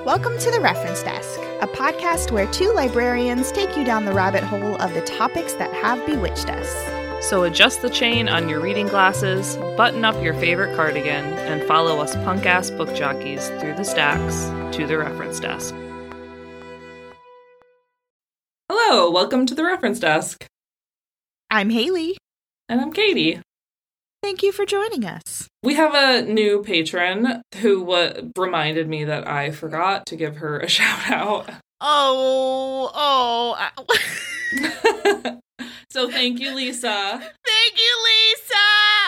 Welcome to The Reference Desk, a podcast where two librarians take you down the rabbit hole of the topics that have bewitched us. So adjust the chain on your reading glasses, button up your favorite cardigan, and follow us punk-ass book jockeys through the stacks to The Reference Desk. Hello, welcome to The Reference Desk. I'm Haley. And I'm Katie. Thank you for joining us. We have a new patron who reminded me that I forgot to give her a shout out. So thank you, Lisa. Thank you, Lisa!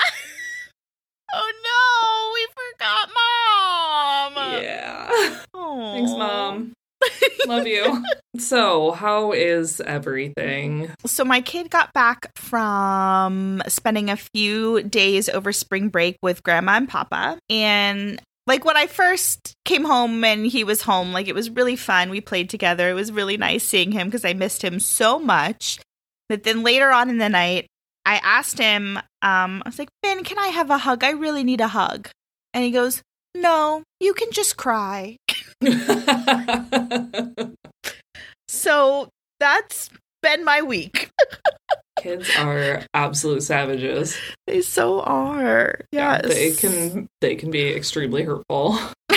Oh no, we forgot Mom! Yeah. Aww. Thanks, Mom. Love you. So, how is everything? So my kid got back from spending a few days over spring break with Grandma and Papa. And like when I first came home and he was home, like it was really fun. We played together. It was really nice seeing him because I missed him so much. But then later on in the night, I asked him, I was like, Finn, can I have a hug? I really need a hug. And he goes, no, you can just cry. So that's been my week. Kids are absolute savages. They so are. Yes. Yeah, they can be extremely hurtful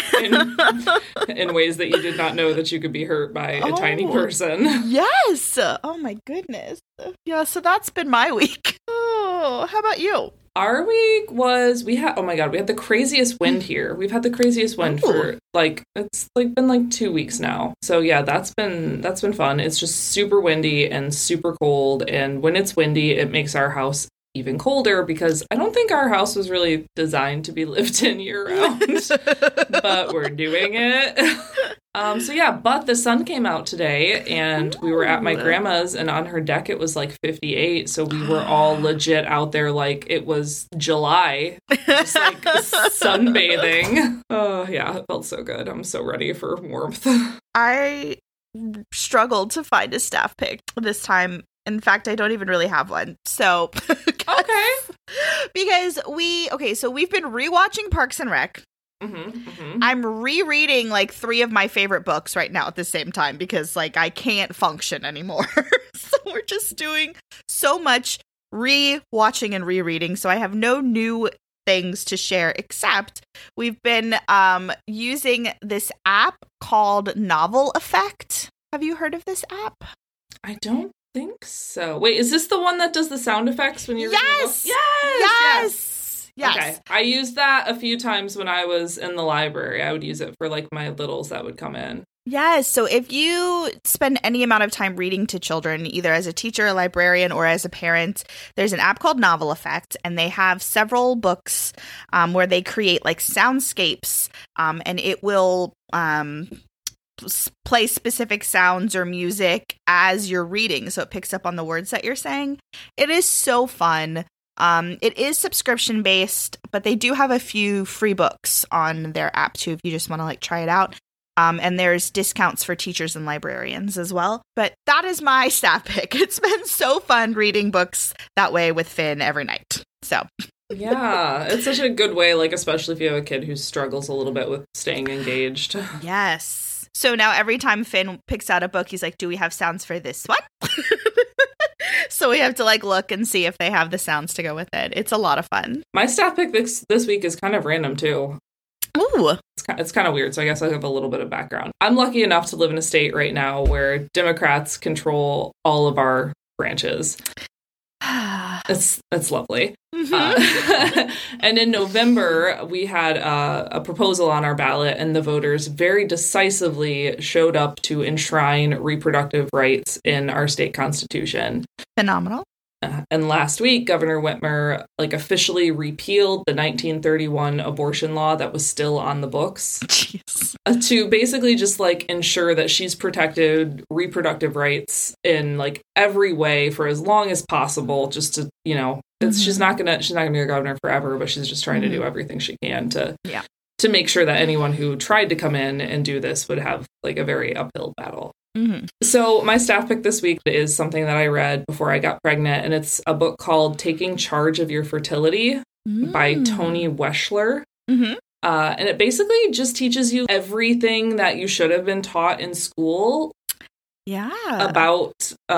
in ways that you did not know that you could be hurt by a tiny person. Yes. Oh my goodness. Yeah, so that's been my week. Oh, how about you? Our week was, we had the craziest wind here. We've had the craziest wind for been 2 weeks now. So yeah, that's been fun. It's just super windy and super cold. And when it's windy, it makes our house even colder because I don't think our house was really designed to be lived in year round, but we're doing it. But the sun came out today and we were at my grandma's and on her deck it was like 58. So we were all legit out there like it was July, just like sunbathing. Oh yeah, it felt so good. I'm so ready for warmth. I struggled to find a staff pick this time. In fact, I don't even really have one. So, okay. Because we've been rewatching Parks and Rec. I'm rereading like 3 of my favorite books right now at the same time because like I can't function anymore. So we're just doing so much rewatching and rereading. So I have no new things to share except we've been using this app called Novel Effect. Have you heard of this app? I don't think so. Wait, is this the one that does the sound effects when you're reading a book? Yes. Okay. I used that a few times when I was in the library. I would use it for like my littles that would come in. Yes. So if you spend any amount of time reading to children, either as a teacher, a librarian, or as a parent, there's an app called Novel Effect, and they have several books where they create like soundscapes, and it will play specific sounds or music as you're reading, so it picks up on the words that you're saying. It is so fun. It is subscription based, but they do have a few free books on their app too if you just want to like try it out. And there's discounts for teachers and librarians as well. But that is my staff pick. It's been so fun reading books that way with Finn every night. So yeah, it's such a good way, like especially if you have a kid who struggles a little bit with staying engaged. Yes. So now every time Finn picks out a book, he's like, do we have sounds for this one? So we have to like look and see if they have the sounds to go with it. It's a lot of fun. My staff pick this week is kind of random too. Ooh. It's kind of weird, so I guess I have a little bit of background. I'm lucky enough to live in a state right now where Democrats control all of our branches. It's lovely. Mm-hmm. And in November, we had a proposal on our ballot, and the voters very decisively showed up to enshrine reproductive rights in our state constitution. Phenomenal. And last week, Governor Whitmer officially repealed the 1931 abortion law that was still on the books. Jeez. To basically just ensure that she's protected reproductive rights in every way for as long as possible. Just to she's not gonna be a governor forever, but she's just trying to do everything she can to make sure that anyone who tried to come in and do this would have a very uphill battle. Mm-hmm. So my staff pick this week is something that I read before I got pregnant, and it's a book called Taking Charge of Your Fertility by Toni Weschler. Mm-hmm. And it basically just teaches you everything that you should have been taught in school. Yeah. About,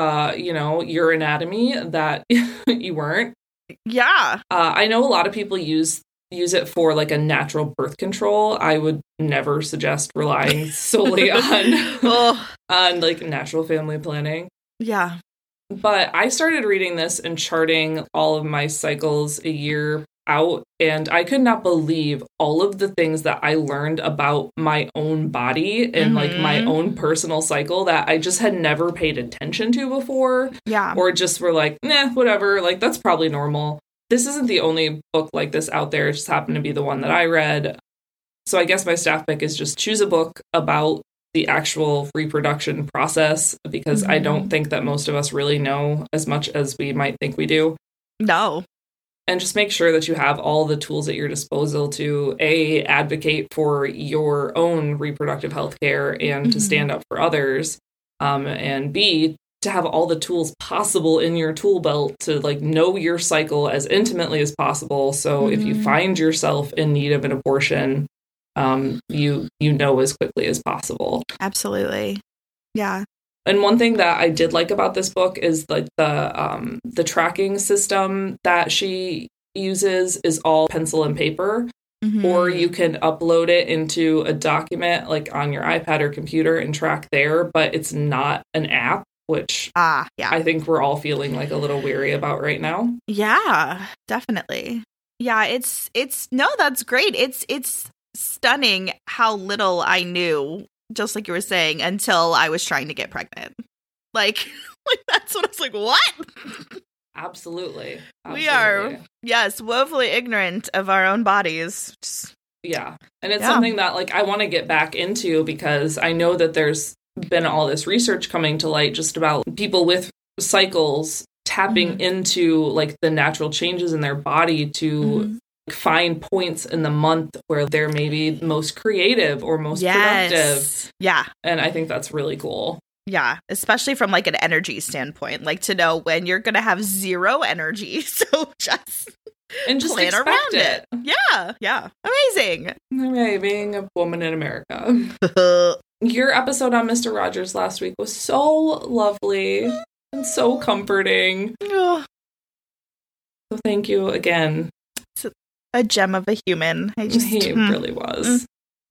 your anatomy that you weren't. Yeah. I know a lot of people use it for like a natural birth control. I would never suggest relying solely on like natural family planning. Yeah. But I started reading this and charting all of my cycles a year out, and I could not believe all of the things that I learned about my own body and like my own personal cycle that I just had never paid attention to before. Yeah. Or just were like, nah, whatever, like that's probably normal. This isn't the only book like this out there. It just happened to be the one that I read. So I guess my staff pick is just choose a book about the actual reproduction process, because I don't think that most of us really know as much as we might think we do. No. And just make sure that you have all the tools at your disposal to A, advocate for your own reproductive health care and to stand up for others. And B, to have all the tools possible in your tool belt to like know your cycle as intimately as possible. So if you find yourself in need of an abortion, you know as quickly as possible. Absolutely. Yeah. And one thing that I did like about this book is like the tracking system that she uses is all pencil and paper, or you can upload it into a document like on your iPad or computer and track there, but it's not an app, which I think we're all feeling like a little weary about right now. Yeah, definitely. Yeah, it's no, that's great. It's stunning how little I knew, just like you were saying, until I was trying to get pregnant. Like that's what I was like, what? Absolutely. We are, yes, woefully ignorant of our own bodies. Yeah. And it's something that like I want to get back into, because I know that there's been all this research coming to light just about people with cycles tapping into like the natural changes in their body to find points in the month where they're maybe most creative or most productive. Yeah. And I think that's really cool. Yeah, especially from like an energy standpoint, like to know when you're going to have zero energy. So just plan around it. Yeah. Amazing. Okay, being a woman in America. Your episode on Mr. Rogers last week was so lovely and so comforting. So thank you again. It's a gem of a human. He really was.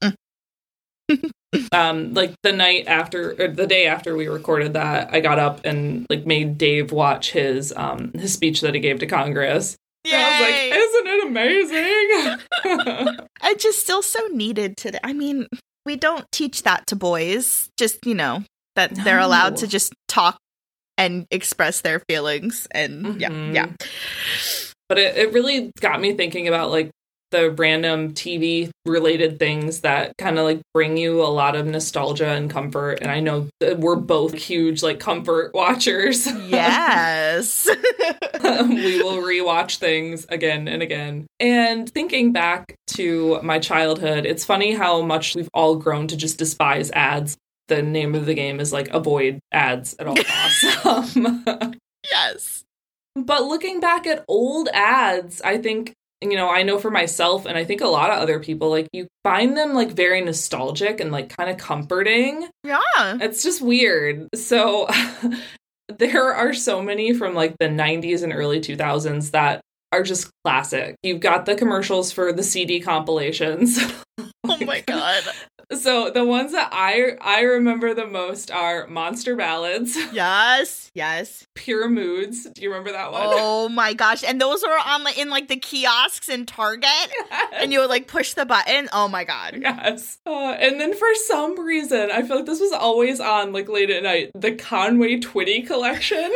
Like the night after, or the day after we recorded that, I got up and like made Dave watch his speech that he gave to Congress. Yay! I was like, isn't it amazing? I just still so needed today. I mean, we don't teach that to boys. Just, that they're allowed to just talk and express their feelings. And yeah. But it really got me thinking about like the random TV related things that kind of like bring you a lot of nostalgia and comfort. And I know that we're both huge like comfort watchers. Yes. We will rewatch things again and again. And thinking back to my childhood, it's funny how much we've all grown to just despise ads. The name of the game is like avoid ads at all costs. Yes. But looking back at old ads, I think, I know for myself, and I think a lot of other people, like, you find them, like, very nostalgic and, like, kind of comforting. Yeah. It's just weird. So there are so many from, like, the 90s and early 2000s that are just classic. You've got the commercials for the CD compilations. Oh, my God. So the ones that I remember the most are Monster Ballads. Yes. Pure Moods. Do you remember that one? Oh my gosh. And those were on in like the kiosks in Target. Yes. And you would like push the button. Oh my God. Yes. And then for some reason, I feel like this was always on like late at night, the Conway Twitty collection.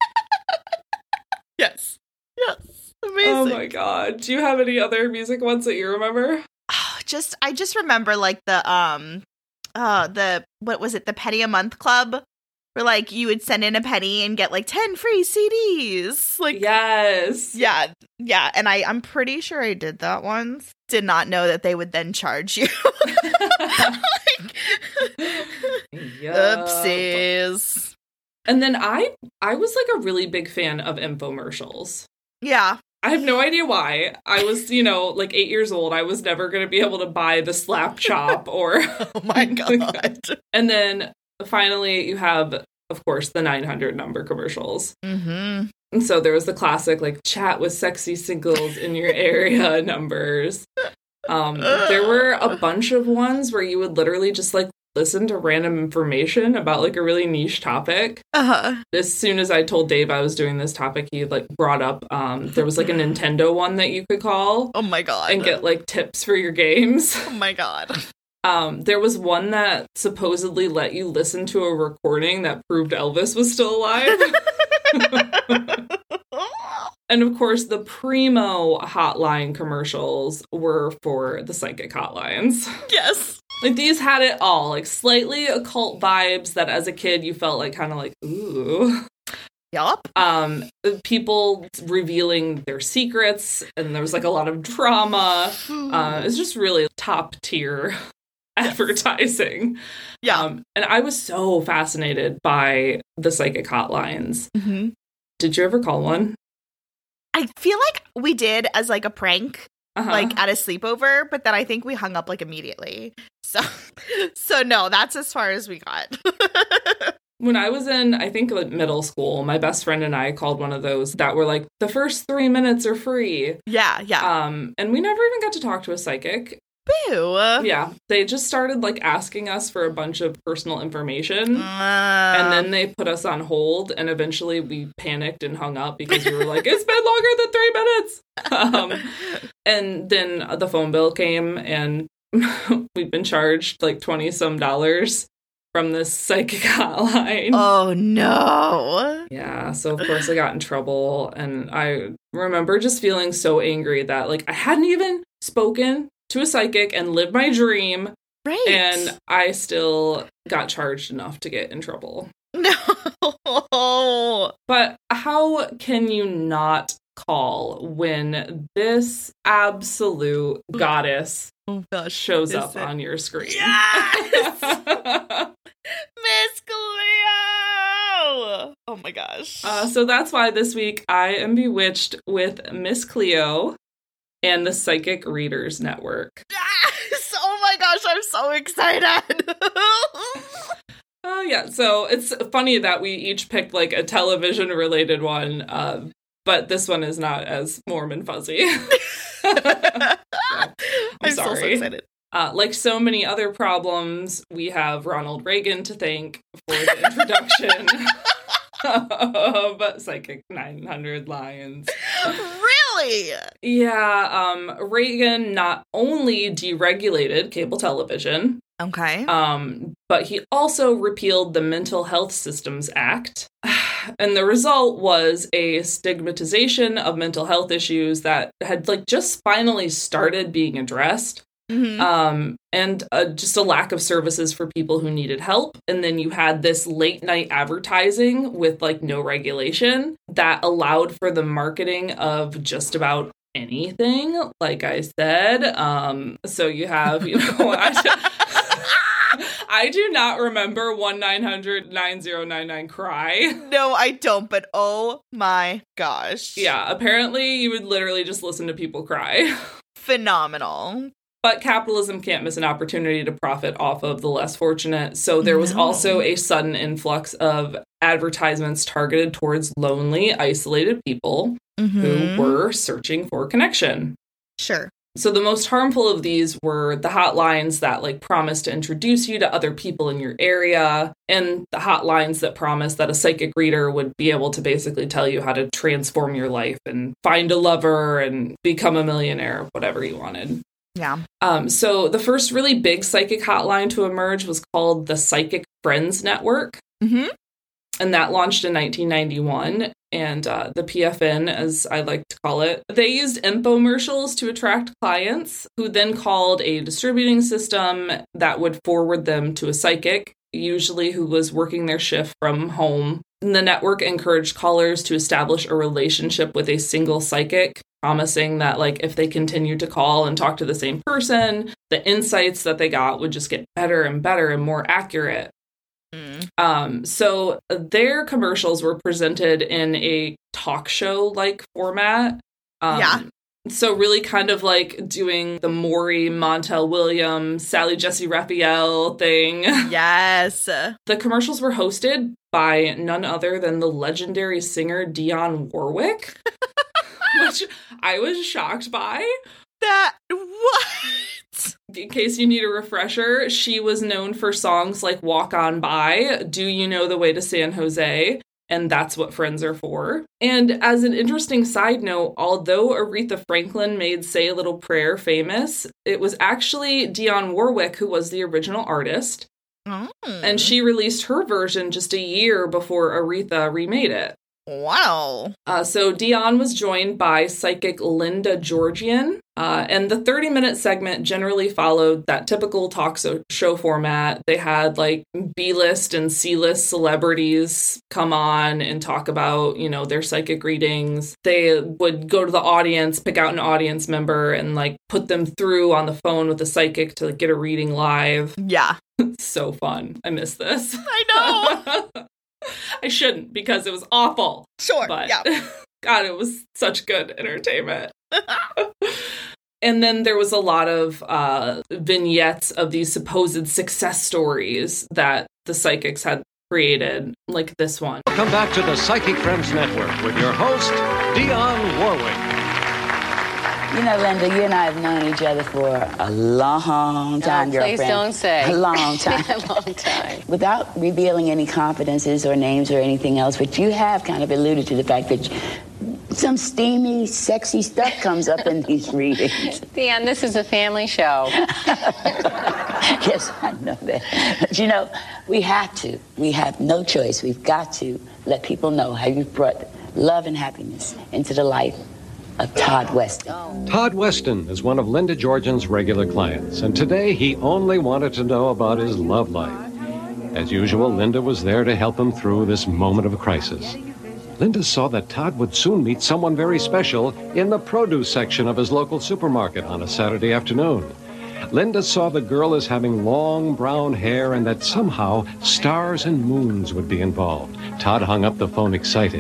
Yes. Amazing. Oh my God. Do you have any other music ones that you remember? I just remember like the what was it, the penny a month club, where like you would send in a penny and get like 10 free CDs. Like, yes. Yeah. And I'm pretty sure I did that once. Did not know that they would then charge you. Oopsies. And then I was like a really big fan of infomercials. Yeah. I have no idea why. I was, like 8 years old. I was never going to be able to buy the slap chop or... Oh my God. And then finally you have, of course, the 900 number commercials. Mm-hmm. And so there was the classic, like, chat with sexy singles in your area numbers. There were a bunch of ones where you would literally just, like, listen to random information about, like, a really niche topic. Uh-huh. As soon as I told Dave I was doing this topic, he, like, brought up, there was, like, a Nintendo one that you could call. Oh my God. And get, like, tips for your games. Oh my God. There was one that supposedly let you listen to a recording that proved Elvis was still alive. And of course, the primo hotline commercials were for the psychic hotlines. Yes. Like, these had it all. Like, slightly occult vibes that as a kid you felt like kind of like, ooh. Yup. People revealing their secrets, and there was like a lot of drama. It's just really top tier advertising. Yeah. And I was so fascinated by the psychic hotlines. Mm-hmm. Did you ever call one? I feel like we did as like a prank, like at a sleepover, but then I think we hung up like immediately. So no, that's as far as we got. When I was in, I think, like middle school, my best friend and I called one of those that were like, the first 3 minutes are free. Yeah. And we never even got to talk to a psychic. Boo. Yeah. They just started like asking us for a bunch of personal information. And then they put us on hold. And eventually we panicked and hung up because we were like, it's been longer than 3 minutes. And then the phone bill came and we've been charged like $20 some from this psychic hotline. Oh, no. Yeah, so of course I got in trouble, and I remember just feeling so angry that, like, I hadn't even spoken to a psychic and lived my dream, right? And I still got charged enough to get in trouble. No. But how can you not call when this absolute goddess shows up on your screen? Yes! Miss Cleo! Oh my gosh. So that's why this week I am bewitched with Miss Cleo and the Psychic Readers Network. Yes! Oh my gosh, I'm so excited! Yeah, so it's funny that we each picked like a television-related one, but this one is not as warm and fuzzy. I'm sorry. So excited. Like so many other problems, we have Ronald Reagan to thank for the introduction of Psychic 900 Lions. Really? Yeah, Reagan not only deregulated cable television, okay, but he also repealed the Mental Health Systems Act. And the result was a stigmatization of mental health issues that had like just finally started being addressed. Mm-hmm. And just a lack of services for people who needed help. And then you had this late night advertising with like no regulation that allowed for the marketing of just about anything, like I said. So you have, I do not remember 1-900-9099 cry. No, I don't, but oh my gosh. Yeah, apparently you would literally just listen to people cry. Phenomenal. But capitalism can't miss an opportunity to profit off of the less fortunate. So there was also a sudden influx of advertisements targeted towards lonely, isolated people who were searching for connection. Sure. So the most harmful of these were the hotlines that like promised to introduce you to other people in your area, and the hotlines that promised that a psychic reader would be able to basically tell you how to transform your life and find a lover and become a millionaire, whatever you wanted. Yeah. So the first really big psychic hotline to emerge was called the Psychic Friends Network. Mm-hmm. And that launched in 1991. And the PFN, as I like to call it, they used infomercials to attract clients who then called a distributing system that would forward them to a psychic, usually who was working their shift from home. And the network encouraged callers to establish a relationship with a single psychic, promising that, like, if they continued to call and talk to the same person, the insights that they got would just get better and better and more accurate. So their commercials were presented in a talk show-like format, Yeah. So really kind of like doing the Maury, Montel Williams, Sally Jessy Raphael thing. Yes. The commercials were hosted by none other than the legendary singer Dionne Warwick, which I was shocked by. What? In case you need a refresher, she was known for songs like Walk On By, Do You Know the Way to San Jose, and That's What Friends Are For. And as an interesting side note, although Aretha Franklin made Say a Little Prayer famous, it was actually Dionne Warwick who was the original artist. Oh. And she released her version just a year before Aretha remade it. Wow. So Dionne was joined by psychic Linda Georgian, and the 30-minute segment generally followed that typical talk show format. They had like B-list and C-list celebrities come on and talk about, you know, their psychic readings. They would go to the audience, pick out an audience member, and like put them through on the phone with a psychic to like, get a reading live. Yeah. So fun. I miss this. I know. I shouldn't because it was awful. Sure. But yeah. God, it was such good entertainment. And then there was a lot of vignettes of these supposed success stories that the psychics had created, like this one. Welcome back to the Psychic Friends Network with your host, Dionne Warwick. You know, Linda, you and I have known each other for a long time, girlfriend. Please don't say. A long time. A long time. Without revealing any confidences or names or anything else, but you have kind of alluded to the fact that some steamy, sexy stuff comes up in these readings. Dionne, this is a family show. Yes, I know that. But, you know, we have to. We have no choice. We've got to let people know how you've brought love and happiness into the life of Todd Weston. Todd Weston is one of Linda Georgian's regular clients, and today he only wanted to know about his love life. As usual, Linda was there to help him through this moment of crisis. Linda saw that Todd would soon meet someone very special in the produce section of his local supermarket on a Saturday afternoon. Linda saw the girl as having long brown hair and that somehow stars and moons would be involved. Todd hung up the phone excited.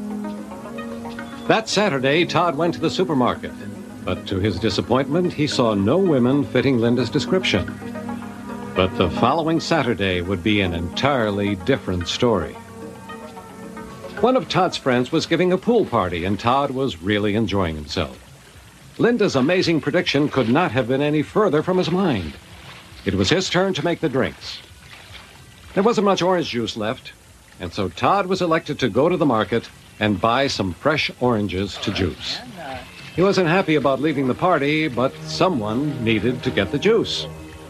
That Saturday, Todd went to the supermarket, but to his disappointment, he saw no women fitting Linda's description. But the following Saturday would be an entirely different story. One of Todd's friends was giving a pool party, and Todd was really enjoying himself. Linda's amazing prediction could not have been any further from his mind. It was his turn to make the drinks. There wasn't much orange juice left, and so Todd was elected to go to the market and buy some fresh oranges to juice. He wasn't happy about leaving the party, but someone needed to get the juice.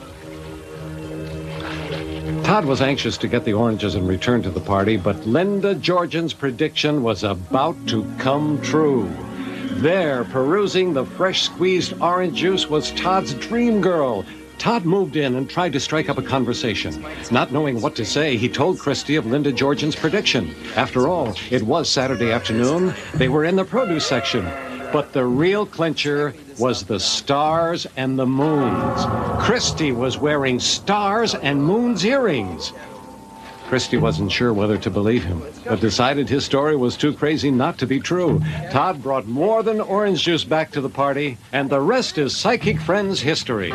Todd was anxious to get the oranges and return to the party, but Linda Georgian's prediction was about to come true. There, perusing the fresh squeezed orange juice, was Todd's dream girl. Todd moved in and tried to strike up a conversation. Not knowing what to say, he told Christy of Linda Georgian's prediction. After all, it was Saturday afternoon. They were in the produce section. But the real clincher was the stars and the moons. Christy was wearing stars and moons earrings. Christy wasn't sure whether to believe him, but decided his story was too crazy not to be true. Todd brought more than orange juice back to the party, and the rest is Psychic Friends history.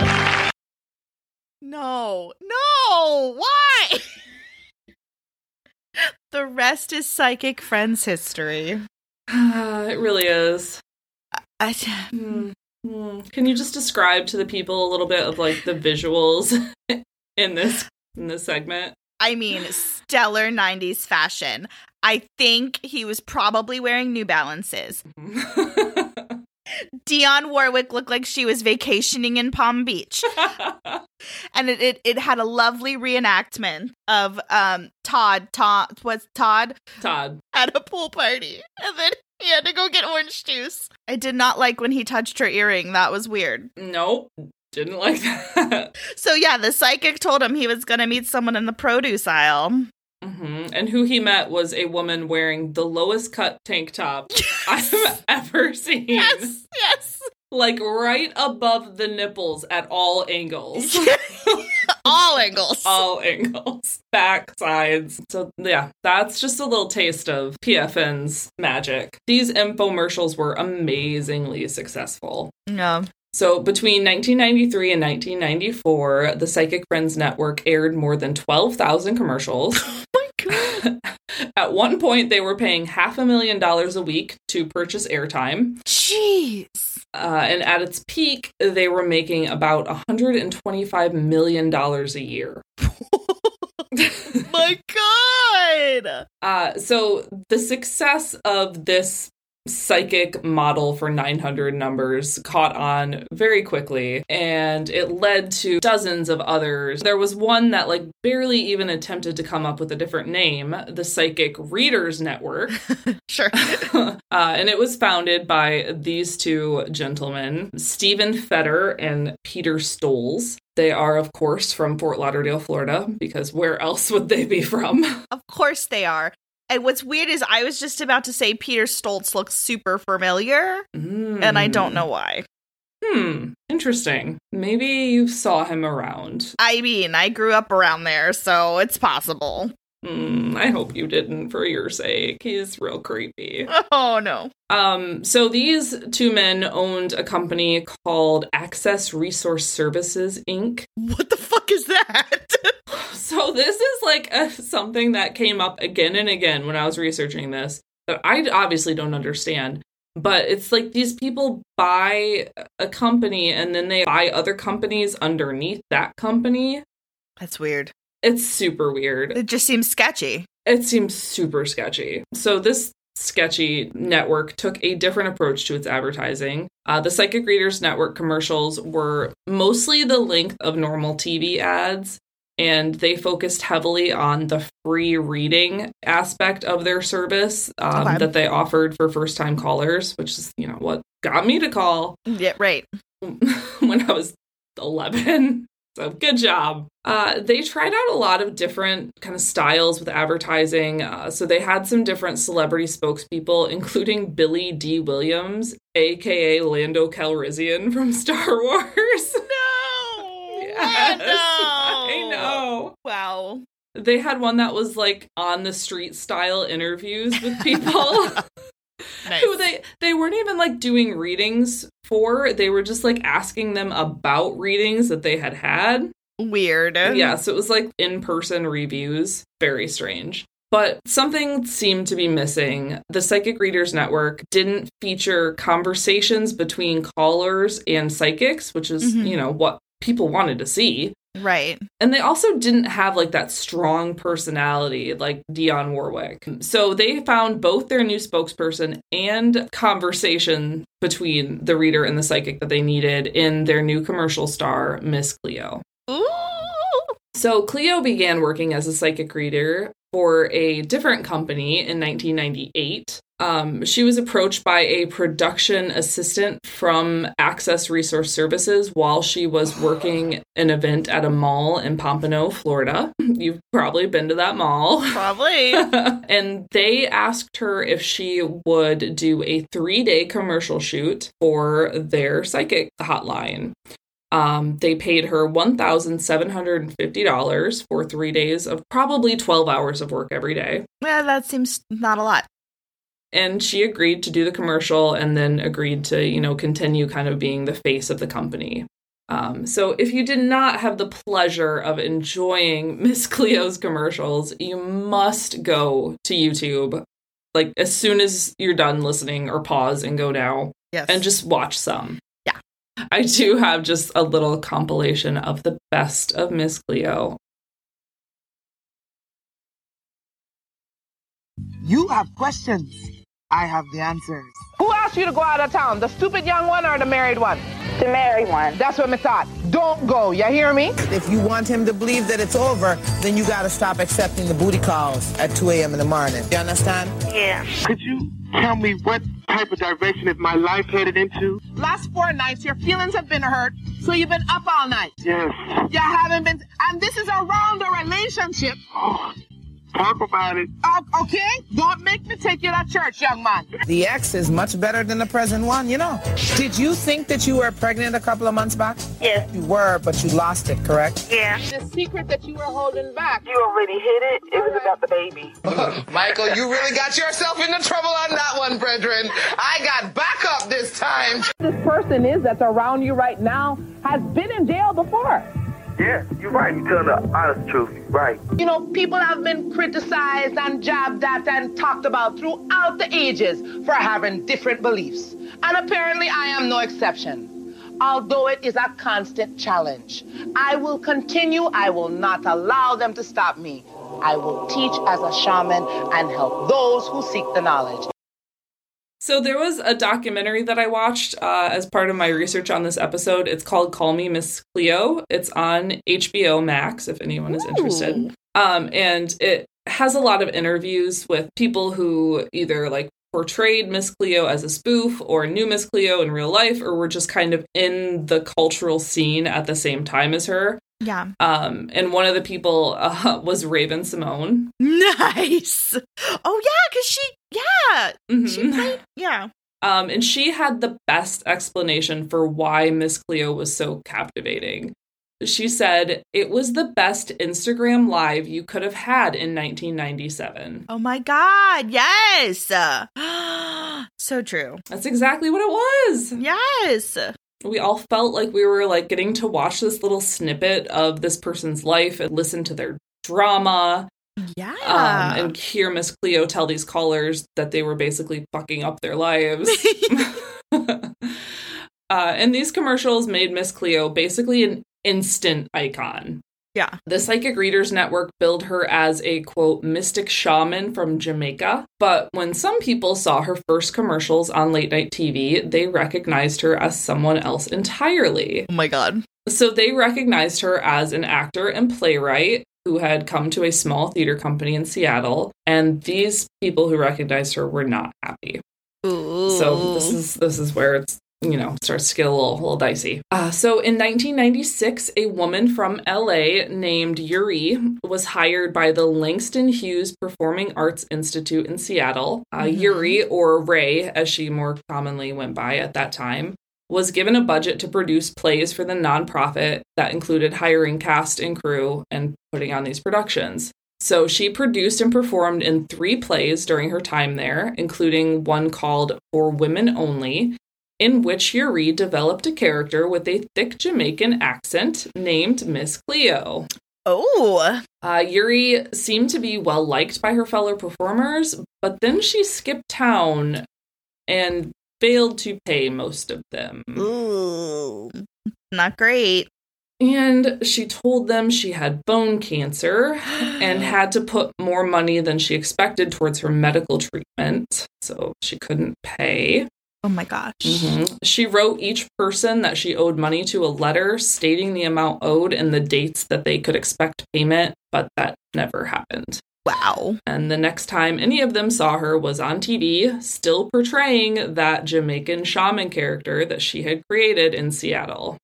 No, why? The rest is Psychic Friends history. It really is. Hmm. Can you just describe to the people a little bit of like the visuals in this segment? I mean, stellar 90s fashion. I think he was probably wearing New Balances. Dionne Warwick looked like she was vacationing in Palm Beach. And it had a lovely reenactment of Todd at a pool party. And then he had to go get orange juice. I did not like when he touched her earring. That was weird. Nope. Didn't like that. So yeah, the psychic told him he was going to meet someone in the produce aisle. Mm-hmm. And who he met was a woman wearing the lowest cut tank top I've ever seen. Yes. Like right above the nipples at all angles. All angles. All angles. Back, sides. So yeah, that's just a little taste of PFN's magic. These infomercials were amazingly successful. Yeah. So between 1993 and 1994, the Psychic Friends Network aired more than 12,000 commercials. Oh my God. At one point, they were paying $500,000 a week to purchase airtime. Jeez. And at its peak, they were making about $125 million a year. My God. So the success of this psychic model for 900 numbers caught on very quickly, and it led to dozens of others. There was one that like barely even attempted to come up with a different name, the Psychic Readers Network. Sure. And it was founded by these two gentlemen, Stephen Fetter and Peter Stolz. They are, of course, from Fort Lauderdale, Florida, because where else would they be from? Of course they are. And what's weird is I was just about to say Peter Stoltz looks super familiar, and I don't know why. Interesting. Maybe you saw him around. I mean, I grew up around there, so it's possible. I hope you didn't, for your sake. He's real creepy. Oh, no. So these two men owned a company called Access Resource Services, Inc. What the fuck is that? So this is like something that came up again and again when I was researching this that I obviously don't understand. But it's like these people buy a company and then they buy other companies underneath that company. That's weird. It's super weird. It just seems sketchy. It seems super sketchy. So this sketchy network took a different approach to its advertising. The Psychic Readers Network commercials were mostly the length of normal TV ads, and they focused heavily on the free reading aspect of their service that they offered for first-time callers, which is, you know, what got me to call. Yeah, right. When I was 11. So good job. They tried out a lot of different kind of styles with advertising. So they had some different celebrity spokespeople, including Billy D. Williams, a.k.a. Lando Calrissian from Star Wars. No! Yes, Lando! I know. Wow. They had one that was like on the street style interviews with people. Nice. Who they weren't even like doing readings for. They were just like asking them about readings that they had. Weird. Yeah, so it was like in-person reviews. Very strange. But something seemed to be missing. The Psychic Readers Network didn't feature conversations between callers and psychics, which is, you know, what people wanted to see. Right. And they also didn't have like that strong personality like Dionne Warwick. So they found both their new spokesperson and conversation between the reader and the psychic that they needed in their new commercial star, Miss Cleo. Ooh. So Cleo began working as a psychic reader for a different company in 1998. She was approached by a production assistant from Access Resource Services while she was working an event at a mall in Pompano, Florida. You've probably been to that mall. Probably. And they asked her if she would do a 3-day commercial shoot for their psychic hotline. They paid her $1,750 for 3 days of probably 12 hours of work every day. Yeah, that seems not a lot. And she agreed to do the commercial and then agreed to, you know, continue kind of being the face of the company. So if you did not have the pleasure of enjoying Miss Cleo's commercials, you must go to YouTube, like as soon as you're done listening, or pause and go now and just watch some. Yeah. I do have just a little compilation of the best of Miss Cleo. You have questions. I have the answers. Who asked you to go out of town? The stupid young one or the married one? The married one. That's what I thought. Don't go. You hear me? If you want him to believe that it's over, then you gotta stop accepting the booty calls at 2 a.m. in the morning. You understand? Yeah. Could you tell me what type of direction is my life headed into? Last 4 nights, your feelings have been hurt, so you've been up all night. Yes. You haven't been, and this is around a relationship. Oh, talk about it. Okay, don't make me take you to church, young man. The ex is much better than the present one, you know. Did you think that you were pregnant a couple of months back? Yes. You were, but you lost it, correct? Yeah. The secret that you were holding back. You already hit it. It was about the baby. Michael, you really got yourself into trouble on that one, brethren. I got backup this time. This person that's around you right now has been in jail before. Yeah, you're right. You're telling the honest truth. You're right. You know, people have been criticized and jabbed at and talked about throughout the ages for having different beliefs. And apparently I am no exception. Although it is a constant challenge, I will continue. I will not allow them to stop me. I will teach as a shaman and help those who seek the knowledge. So there was a documentary that I watched as part of my research on this episode. It's called Call Me Miss Cleo. It's on HBO Max, if anyone is interested. And it has a lot of interviews with people who either like portrayed Miss Cleo as a spoof or knew Miss Cleo in real life or were just kind of in the cultural scene at the same time as her. Yeah. And one of the people was Raven Simone. Nice. Oh, yeah, because she played, yeah. And she had the best explanation for why Miss Cleo was so captivating. She said, it was the best Instagram live you could have had in 1997. Oh my God, yes. So true. That's exactly what it was. Yes. We all felt like we were like getting to watch this little snippet of this person's life and listen to their drama. Yeah. And hear Miss Cleo tell these callers that they were basically fucking up their lives. And these commercials made Miss Cleo basically an instant icon. Yeah. The Psychic Readers Network billed her as a, quote, mystic shaman from Jamaica. But when some people saw her first commercials on late night TV, they recognized her as someone else entirely. Oh my God. So they recognized her as an actor and playwright who had come to a small theater company in Seattle. And these people who recognized her were not happy. Ooh. So this is where it's, starts to get a little dicey. So in 1996, a woman from LA named Yuri was hired by the Langston Hughes Performing Arts Institute in Seattle. Yuri, or Ray, as she more commonly went by at that time, was given a budget to produce plays for the nonprofit that included hiring cast and crew and putting on these productions. So she produced and performed in 3 plays during her time there, including one called For Women Only, in which Yuri developed a character with a thick Jamaican accent named Miss Cleo. Oh. Yuri seemed to be well liked by her fellow performers, but then she skipped town and failed to pay most of them. Ooh. Not great. And she told them she had bone cancer and had to put more money than she expected towards her medical treatment, so she couldn't pay. Oh my gosh. Mm-hmm. She wrote each person that she owed money to a letter stating the amount owed and the dates that they could expect payment, but that never happened. Wow. And the next time any of them saw her was on TV, still portraying that Jamaican shaman character that she had created in Seattle.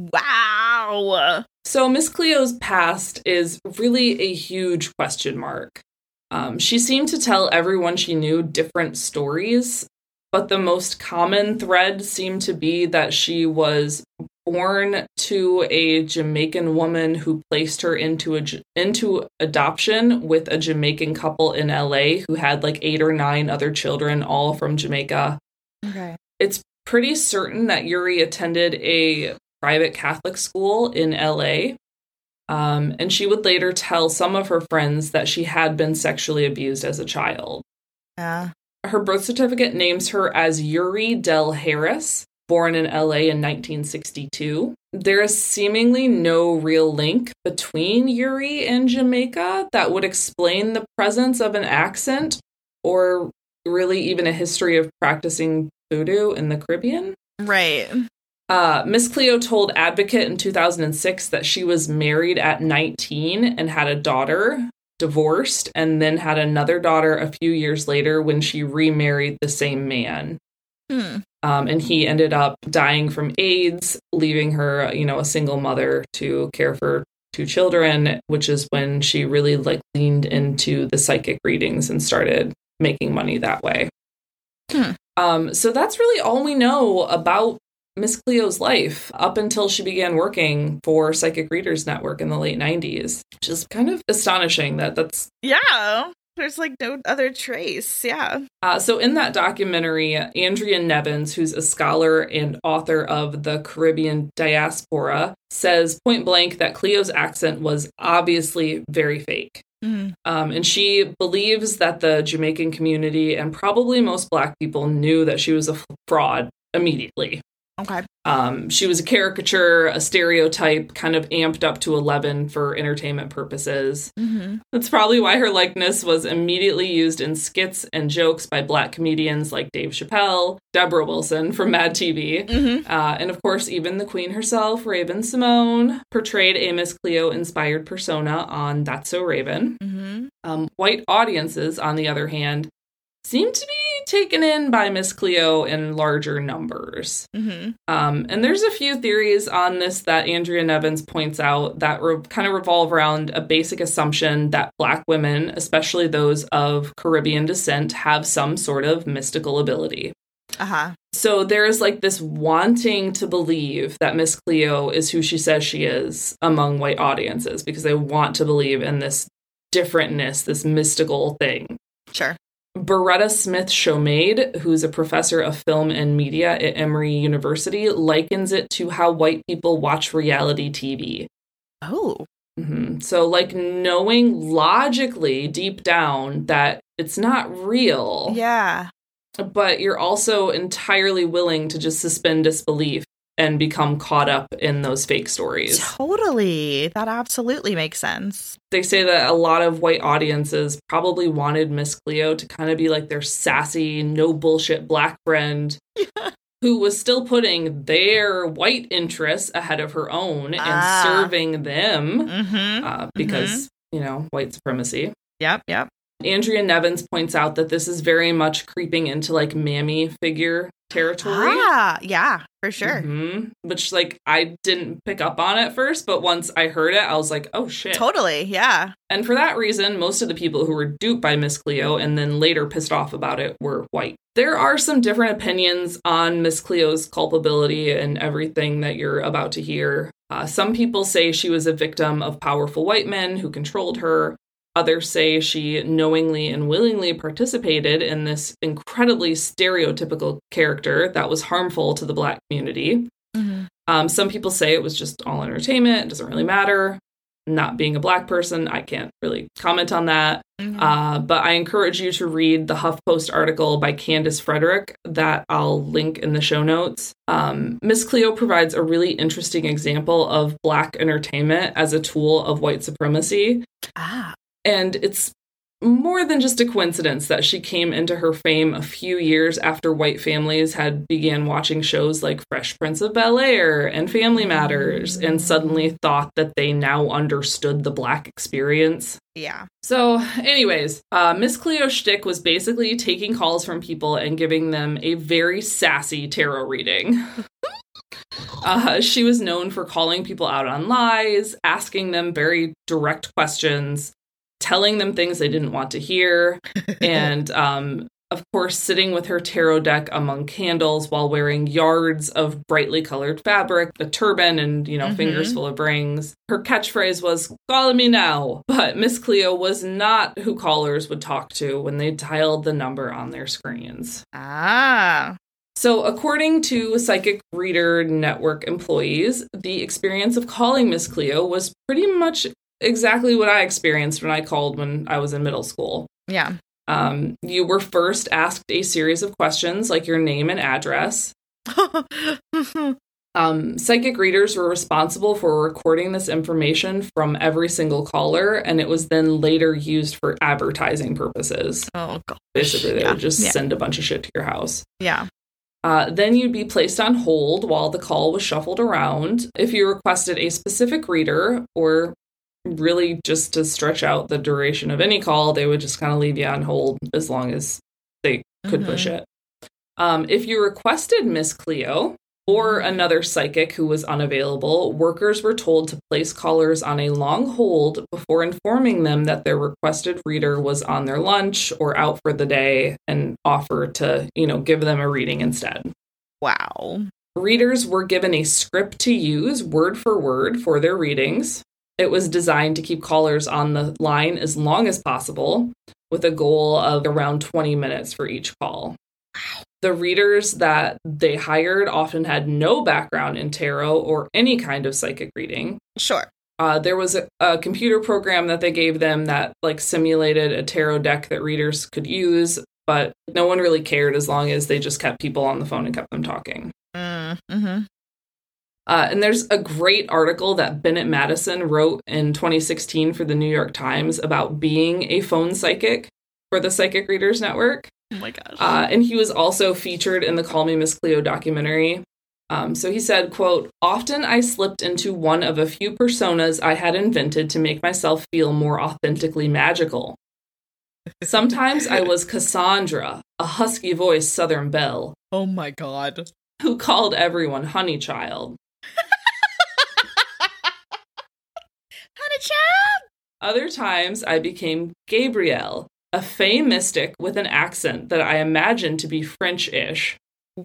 Wow. So Miss Cleo's past is really a huge question mark. She seemed to tell everyone she knew different stories, but the most common thread seemed to be that she was born to a Jamaican woman who placed her into adoption with a Jamaican couple in LA who had like 8 or 9 other children, all from Jamaica. Okay. It's pretty certain that Yuri attended a private Catholic school in LA. And she would later tell some of her friends that she had been sexually abused as a child. Her birth certificate names her as Yuri Del Harris, born in LA in 1962. There is seemingly no real link between Yuri and Jamaica that would explain the presence of an accent or really even a history of practicing voodoo in the Caribbean. Right. Miss Cleo told Advocate in 2006 that she was married at 19 and had a daughter, divorced, and then had another daughter a few years later when she remarried the same man. And he ended up dying from AIDS, leaving her, a single mother to care for 2 children, which is when she really like leaned into the psychic readings and started making money that way. So that's really all we know about Miss Cleo's life up until she began working for Psychic Readers Network in the late 90s, which is kind of astonishing that's... Yeah. There's like no other trace. Yeah. So in that documentary, Andrea Nevins, who's a scholar and author of The Caribbean Diaspora, says point blank that Cleo's accent was obviously very fake. And she believes that the Jamaican community and probably most Black people knew that she was a fraud immediately. Okay. She was a caricature, a stereotype, kind of amped up to 11 for entertainment purposes. That's probably why her likeness was immediately used in skits and jokes by Black comedians like Dave Chappelle, Deborah Wilson from Mad TV, and of course, even the Queen herself, Raven Simone, portrayed a Miss Cleo-inspired persona on That's So Raven. White audiences, on the other hand, seem to be taken in by Miss Cleo in larger numbers. And there's a few theories on this that Andrea Nevins points out that kind of revolve around a basic assumption that Black women, especially those of Caribbean descent, have some sort of mystical ability. So there's like this wanting to believe that Miss Cleo is who she says she is among white audiences because they want to believe in this differentness, this mystical thing. Sure. Beretta Smith Showmaid, who's a professor of film and media at Emory University, likens it to how white people watch reality TV. Oh. So, like, knowing logically deep down that it's not real. Yeah. But you're also entirely willing to just suspend disbelief and become caught up in those fake stories. Totally. That absolutely makes sense. They say that a lot of white audiences probably wanted Miss Cleo to kind of be like their sassy, no bullshit Black friend who was still putting their white interests ahead of her own and serving them because, you know, white supremacy. Yep. Andrea Nevins points out that this is very much creeping into like mammy figure territory. Yeah, for sure. Which like I didn't pick up on at first, but once I heard it, I was like, oh shit. Totally, yeah. And for that reason, most of the people who were duped by Miss Cleo and then later pissed off about it were white. There are some different opinions on Miss Cleo's culpability and everything that you're about to hear. Some people say she was a victim of powerful white men who controlled her. Others say she knowingly and willingly participated in this incredibly stereotypical character that was harmful to the Black community. Some people say it was just all entertainment. It doesn't really matter. Not being a Black person, I can't really comment on that. But I encourage you to read the HuffPost article by Candace Frederick that I'll link in the show notes. Miss Cleo provides a really interesting example of Black entertainment as a tool of white supremacy. And it's more than just a coincidence that she came into her fame a few years after white families had began watching shows like Fresh Prince of Bel-Air and Family Matters and suddenly thought that they now understood the Black experience. Yeah. So anyways, Miss Cleo's shtick was basically taking calls from people and giving them a very sassy tarot reading. She was known for calling people out on lies, asking them very direct questions, telling them things they didn't want to hear, and, of course, sitting with her tarot deck among candles while wearing yards of brightly colored fabric, a turban, and, you know, fingers full of rings. Her catchphrase was, "Call me now," but Miss Cleo was not who callers would talk to when they dialed the number on their screens. So according to Psychic Reader Network employees, the experience of calling Miss Cleo was pretty much exactly what I experienced when I called when I was in middle school. Yeah. You were first asked a series of questions like your name and address. Psychic readers were responsible for recording this information from every single caller, and it was then later used for advertising purposes. Oh, gosh. Basically, they would just send a bunch of shit to your house. Yeah. Then you'd be placed on hold while the call was shuffled around. If you requested a specific reader, or really just to stretch out the duration of any call, they would just kind of leave you on hold as long as they could push it. If you requested Miss Cleo, or another psychic who was unavailable, workers were told to place callers on a long hold before informing them that their requested reader was on their lunch or out for the day and offer to, give them a reading instead. Wow. Readers were given a script to use word for word for their readings. It was designed to keep callers on the line as long as possible, with a goal of around 20 minutes for each call. The readers that they hired often had no background in tarot or any kind of psychic reading. Sure. There was a computer program that they gave them that simulated a tarot deck that readers could use, but no one really cared as long as they just kept people on the phone and kept them talking. Mm-hmm. And there's a great article that Bennett Madison wrote in 2016 for the New York Times about being a phone psychic for the Psychic Readers Network. Oh my gosh. And he was also featured in the Call Me Miss Cleo documentary. So he said, quote, "Often I slipped into one of a few personas I had invented to make myself feel more authentically magical. Sometimes I was Cassandra, a husky voiced Southern belle. Oh my God. Who called everyone honey child. Honey child! Other times I became Gabrielle, a fey mystic with an accent that I imagined to be French-ish.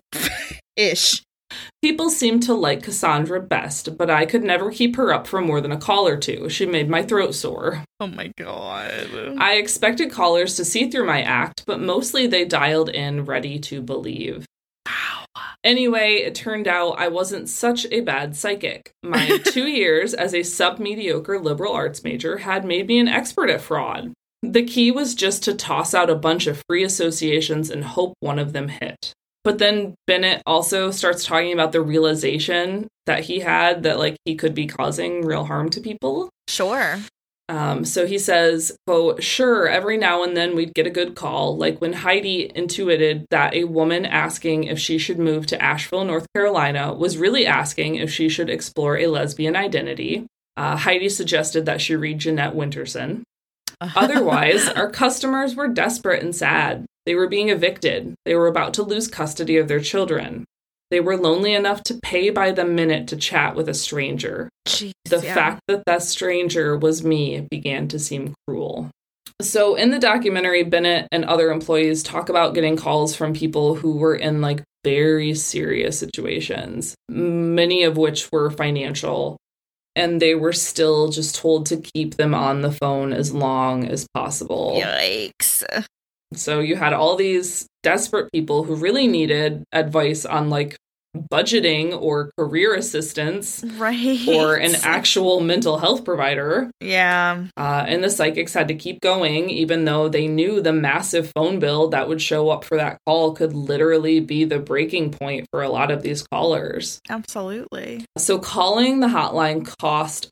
Ish. People seemed to like Cassandra best, but I could never keep her up for more than a call or two. She made my throat sore. Oh my God. I expected callers to see through my act, but mostly they dialed in ready to believe. Wow. Anyway, it turned out I wasn't such a bad psychic. My 2 years as a sub-mediocre liberal arts major had made me an expert at fraud. The key was just to toss out a bunch of free associations and hope one of them hit. But then Bennett also starts talking about the realization that he had that, he could be causing real harm to people. Sure. So he says, quote, "Sure, every now and then we'd get a good call, like when Heidi intuited that a woman asking if she should move to Asheville, North Carolina, was really asking if she should explore a lesbian identity. Heidi suggested that she read Jeanette Winterson. Otherwise, our customers were desperate and sad. They were being evicted. They were about to lose custody of their children. They were lonely enough to pay by the minute to chat with a stranger. Jeez, the fact that that stranger was me began to seem cruel." So in the documentary, Bennett and other employees talk about getting calls from people who were in very serious situations, many of which were financial, and they were still just told to keep them on the phone as long as possible. Yikes. So you had all these desperate people who really needed advice on budgeting or career assistance, right, or an actual mental health provider. Yeah. And the psychics had to keep going, even though they knew the massive phone bill that would show up for that call could literally be the breaking point for a lot of these callers. Absolutely. So calling the hotline cost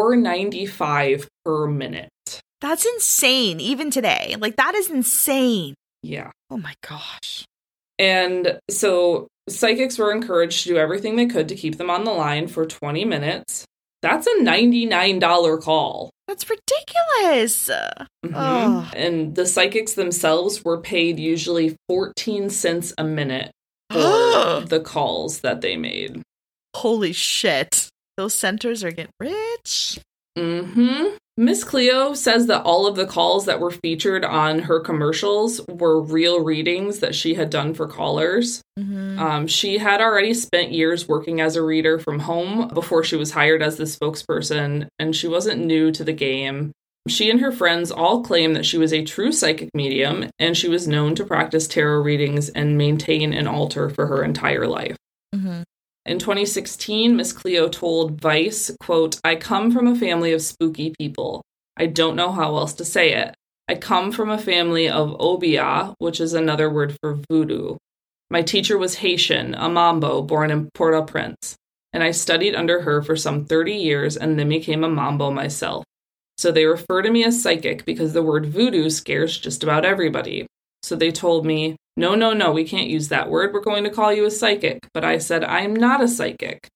$4.95 per minute. That's insane, even today. That is insane. Yeah. Oh my gosh. And so psychics were encouraged to do everything they could to keep them on the line for 20 minutes. That's a $99 call. That's ridiculous. Mm-hmm. Oh. And the psychics themselves were paid usually 14 cents a minute for the calls that they made. Holy shit. Those centers are getting rich. Mm-hmm. Miss Cleo says that all of the calls that were featured on her commercials were real readings that she had done for callers. Mm-hmm. She had already spent years working as a reader from home before she was hired as the spokesperson, and she wasn't new to the game. She and her friends all claim that she was a true psychic medium, and she was known to practice tarot readings and maintain an altar for her entire life. Mm-hmm. In 2016, Miss Cleo told Vice, quote, "I come from a family of spooky people. I don't know how else to say it. I come from a family of Obia, which is another word for voodoo. My teacher was Haitian, a Mambo born in Port-au-Prince, and I studied under her for some 30 years and then became a Mambo myself. So they refer to me as psychic because the word voodoo scares just about everybody. So they told me, no, we can't use that word. We're going to call you a psychic. But I said, I'm not a psychic.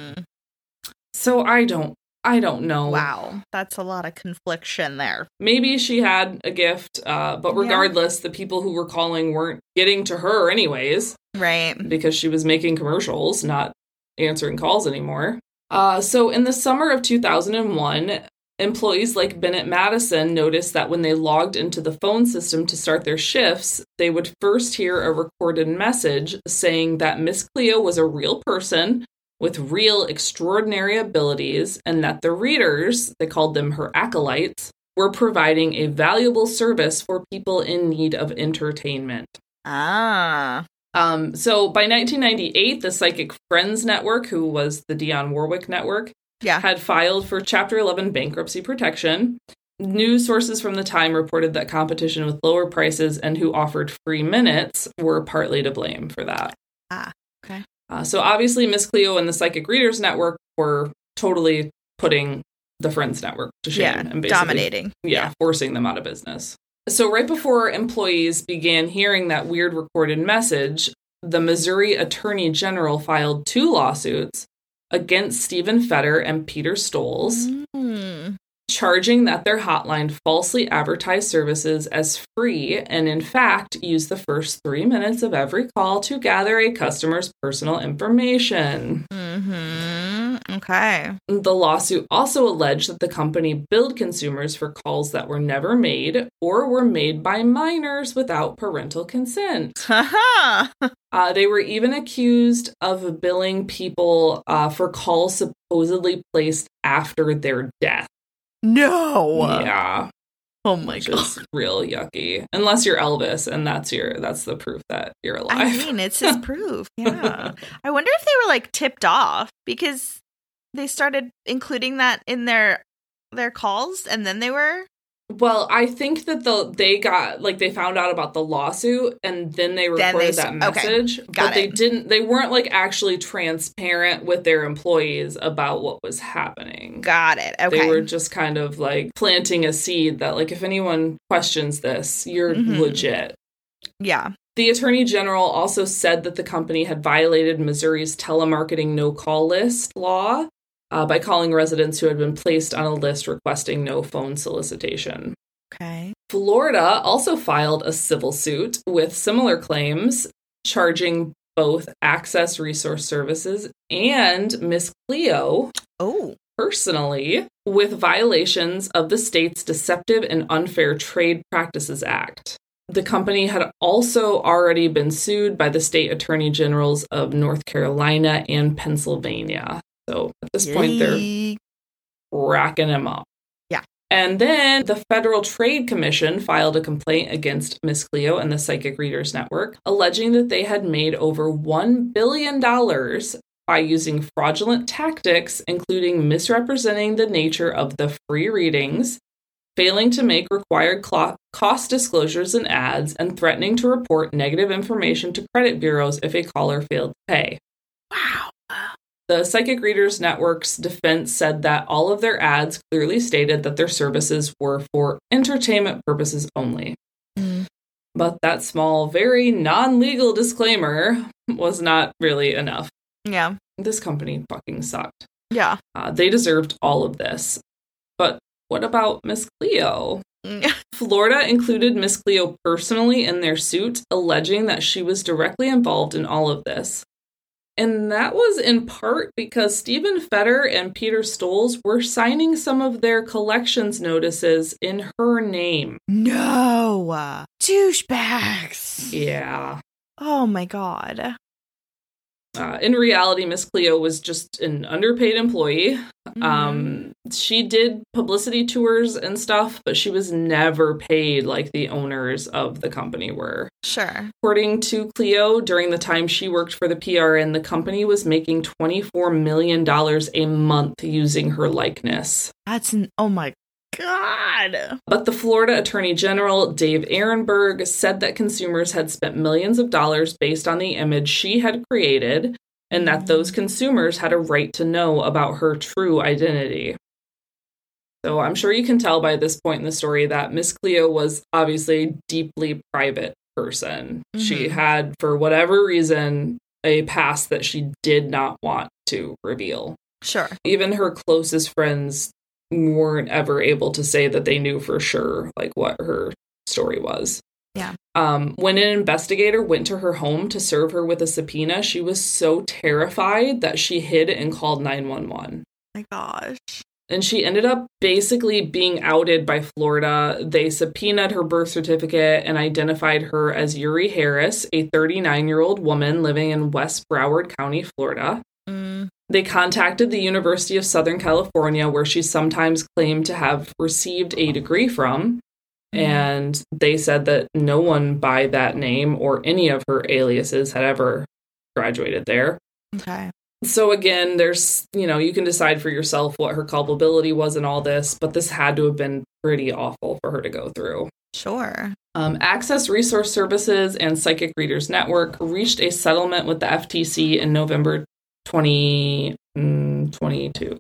So I don't know. Wow. That's a lot of confliction there. Maybe she had a gift, but regardless, the people who were calling weren't getting to her anyways. Right. Because she was making commercials, not answering calls anymore. So in the summer of 2001, employees like Bennett Madison noticed that when they logged into the phone system to start their shifts, they would first hear a recorded message saying that Miss Cleo was a real person with real extraordinary abilities, and that the readers, they called them her acolytes, were providing a valuable service for people in need of entertainment. So by 1998, the Psychic Friends Network, who was the Dionne Warwick network, had filed for Chapter 11 bankruptcy protection. News sources from the time reported that competition with lower prices and who offered free minutes were partly to blame for that. Okay. So obviously, Miss Cleo and the Psychic Readers Network were totally putting the Friends Network to shame. And basically, dominating. Forcing them out of business. So right before employees began hearing that weird recorded message, the Missouri Attorney General filed 2 lawsuits against Stephen Fetter and Peter Stolz, charging that their hotline falsely advertised services as free and, in fact, used the first 3 minutes of every call to gather a customer's personal information. Okay. The lawsuit also alleged that the company billed consumers for calls that were never made or were made by minors without parental consent. They were even accused of billing people for calls supposedly placed after their death. No. Yeah. Oh my God. Which is real yucky. Unless you're Elvis, and that's the proof that you're alive. I mean, it's his proof. Yeah. I wonder if they were like tipped off because they started including that in their calls, and then they were. Well, I think that they found out about the lawsuit and then they recorded that message. Okay. But they weren't like actually transparent with their employees about what was happening. Got it. Okay. They were just kind of like planting a seed that like if anyone questions this, you're legit. Yeah. The Attorney General also said that the company had violated Missouri's telemarketing no-call list law by calling residents who had been placed on a list requesting no phone solicitation. Okay. Florida also filed a civil suit with similar claims, charging both Access Resource Services and Miss Cleo personally with violations of the state's Deceptive and Unfair Trade Practices Act. The company had also already been sued by the state attorney generals of North Carolina and Pennsylvania. So at this point, they're racking him up. Yeah. And then the Federal Trade Commission filed a complaint against Miss Cleo and the Psychic Readers Network, alleging that they had made over $1 billion by using fraudulent tactics, including misrepresenting the nature of the free readings, failing to make required cost disclosures in ads, and threatening to report negative information to credit bureaus if a caller failed to pay. Wow. The Psychic Readers Network's defense said that all of their ads clearly stated that their services were for entertainment purposes only. But that small, very non-legal disclaimer was not really enough. Yeah. This company fucking sucked. Yeah. They deserved all of this. But what about Miss Cleo? Florida included Miss Cleo personally in their suit, alleging that she was directly involved in all of this. And that was in part because Stephen Fetter and Peter Stolz were signing some of their collections notices in her name. No. Douchebags. Yeah. Oh my God. In reality, Miss Cleo was just an underpaid employee. She did publicity tours and stuff, but she was never paid like the owners of the company were. Sure. According to Cleo, during the time she worked for the PRN, the company was making $24 million a month using her likeness. Oh my God. But the Florida Attorney General, Dave Ehrenberg, said that consumers had spent millions of dollars based on the image she had created, and that those consumers had a right to know about her true identity. So I'm sure you can tell by this point in the story that Miss Cleo was obviously a deeply private person. She had, for whatever reason, a past that she did not want to reveal. Sure. Even her closest friends weren't ever able to say that they knew for sure like what her story was. Yeah. When an investigator went to her home to serve her with a subpoena, she was so terrified that she hid and called 911. My gosh. And she ended up basically being outed by Florida. They subpoenaed her birth certificate and identified her as Yuri Harris, a 39-year-old woman living in West Broward County, Florida. They contacted the University of Southern California, where she sometimes claimed to have received a degree from. And they said that no one by that name or any of her aliases had ever graduated there. Okay. So again, there's, you can decide for yourself what her culpability was in all this, but this had to have been pretty awful for her to go through. Sure. Access Resource Services and Psychic Readers Network reached a settlement with the FTC in November 2002.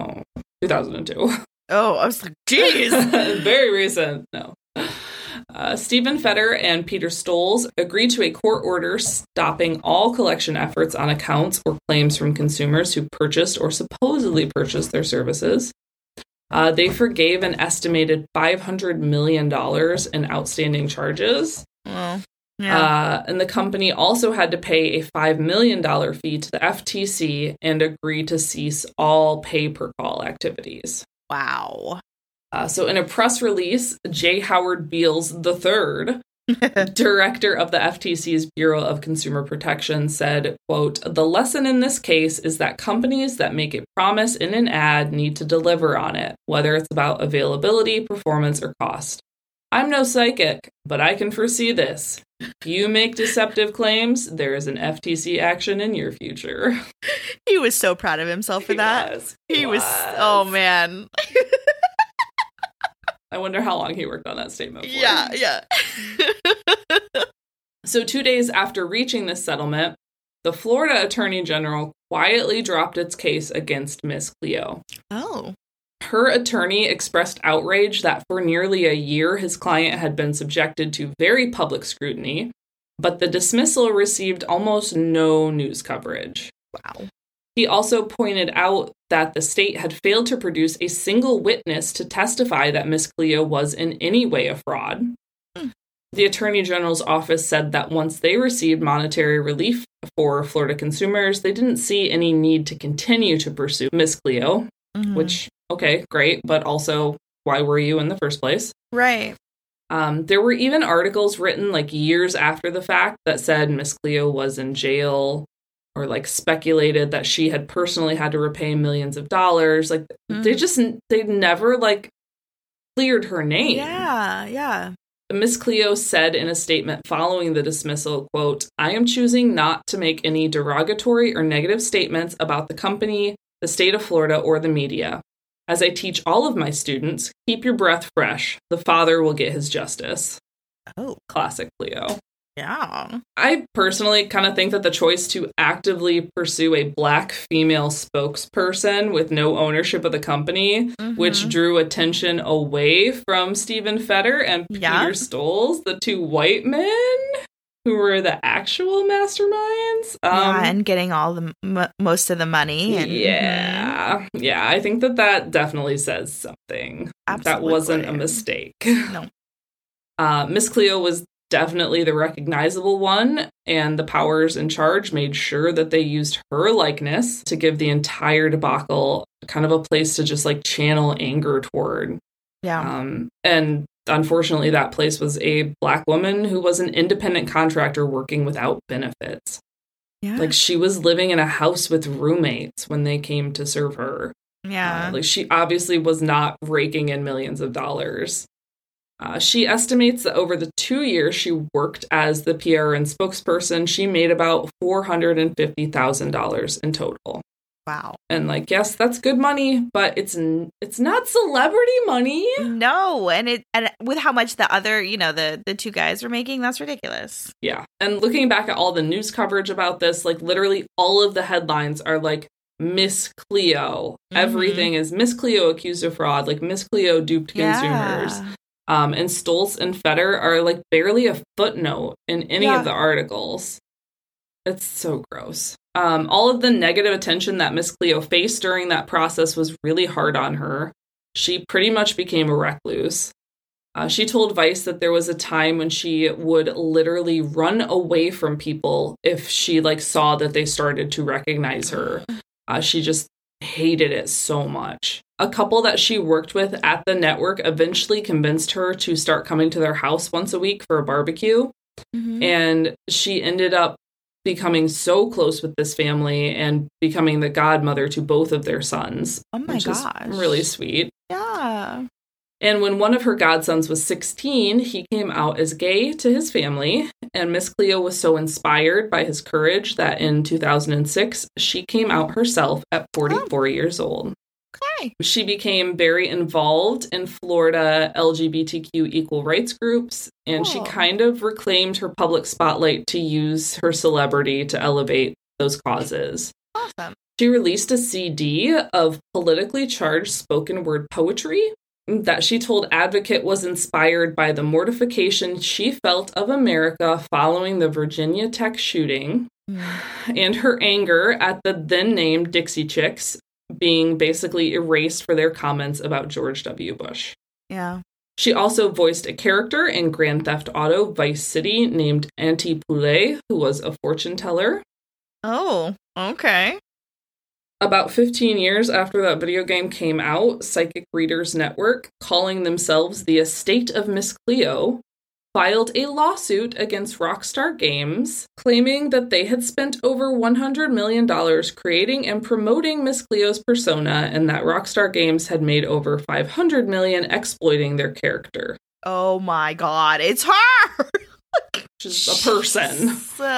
Oh, I was like, geez. Very recent. No. Stephen Fetter and Peter Stolz agreed to a court order stopping all collection efforts on accounts or claims from consumers who purchased or supposedly purchased their services. They forgave an estimated $500 million in outstanding charges. Well, yeah. And the company also had to pay a $5 million fee to the FTC and agree to cease all pay-per-call activities. Wow. So in a press release, J. Howard Beals III, director of the FTC's Bureau of Consumer Protection, said, quote, "The lesson in this case is that companies that make a promise in an ad need to deliver on it, whether it's about availability, performance, or cost. I'm no psychic, but I can foresee this. If you make deceptive claims, there is an FTC action in your future." He was so proud of himself for that. He was. Oh, man. I wonder how long he worked on that statement for. Yeah. So 2 days after reaching this settlement, the Florida Attorney General quietly dropped its case against Miss Cleo. Oh. Her attorney expressed outrage that for nearly a year his client had been subjected to very public scrutiny, but the dismissal received almost no news coverage. Wow. He also pointed out that the state had failed to produce a single witness to testify that Miss Cleo was in any way a fraud. The Attorney General's office said that once they received monetary relief for Florida consumers, they didn't see any need to continue to pursue Miss Cleo, which, okay, great, but also, why were you in the first place? Right. There were even articles written years after the fact that said Miss Cleo was in jail, or speculated that she had personally had to repay millions of dollars. They never cleared her name. Yeah. Miss Cleo said in a statement following the dismissal, quote, "I am choosing not to make any derogatory or negative statements about the company, the state of Florida, or the media. As I teach all of my students, keep your breath fresh. The father will get his justice." Oh. Classic Cleo. Yeah. I personally kind of think that the choice to actively pursue a Black female spokesperson with no ownership of the company, which drew attention away from Stephen Fetter and Peter Stolz, the two white men who were the actual masterminds. And getting all the most of the money. And, yeah, I think that definitely says something. Absolutely. That wasn't a mistake. No. Miss Cleo was definitely the recognizable one, and the powers in charge made sure that they used her likeness to give the entire debacle kind of a place to just channel anger toward. Yeah. And unfortunately, that place was a Black woman who was an independent contractor working without benefits. Yeah. She was living in a house with roommates when they came to serve her. Yeah. She obviously was not raking in millions of dollars. She estimates that over the 2 years she worked as the PR and spokesperson, she made about $450,000 in total. Wow. And yes, that's good money, but it's not celebrity money. No, and with how much the other, the two guys were making, that's ridiculous. Yeah. And looking back at all the news coverage about this, literally all of the headlines are Miss Cleo. Everything is Miss Cleo accused of fraud, Miss Cleo duped consumers. And Stolz and Fetter are barely a footnote in any of the articles. It's so gross. All of the negative attention that Miss Cleo faced during that process was really hard on her. She pretty much became a recluse. She told Vice that there was a time when she would literally run away from people if she like saw that they started to recognize her. She just hated it so much. A couple that she worked with at the network eventually convinced her to start coming to their house once a week for a barbecue. Mm-hmm. And she ended up becoming so close with this family and becoming the godmother to both of their sons. Oh my gosh. Really sweet. Yeah. And when one of her godsons was 16, he came out as gay to his family. And Miss Cleo was so inspired by his courage that in 2006, she came out herself at 44 years old. Okay. She became very involved in Florida LGBTQ equal rights groups, and she kind of reclaimed her public spotlight to use her celebrity to elevate those causes. Awesome. She released a CD of politically charged spoken word poetry that she told Advocate was inspired by the mortification she felt of America following the Virginia Tech shooting and her anger at the then-named Dixie Chicks being basically erased for their comments about George W. Bush. Yeah. She also voiced a character in Grand Theft Auto Vice City named Auntie Poulet, who was a fortune teller. Oh, okay. About 15 years after that video game came out, Psychic Readers Network, calling themselves the Estate of Miss Cleo, filed a lawsuit against Rockstar Games, claiming that they had spent over $100 million creating and promoting Miss Cleo's persona, and that Rockstar Games had made over $500 million exploiting their character. Oh my god, it's her! She's a person.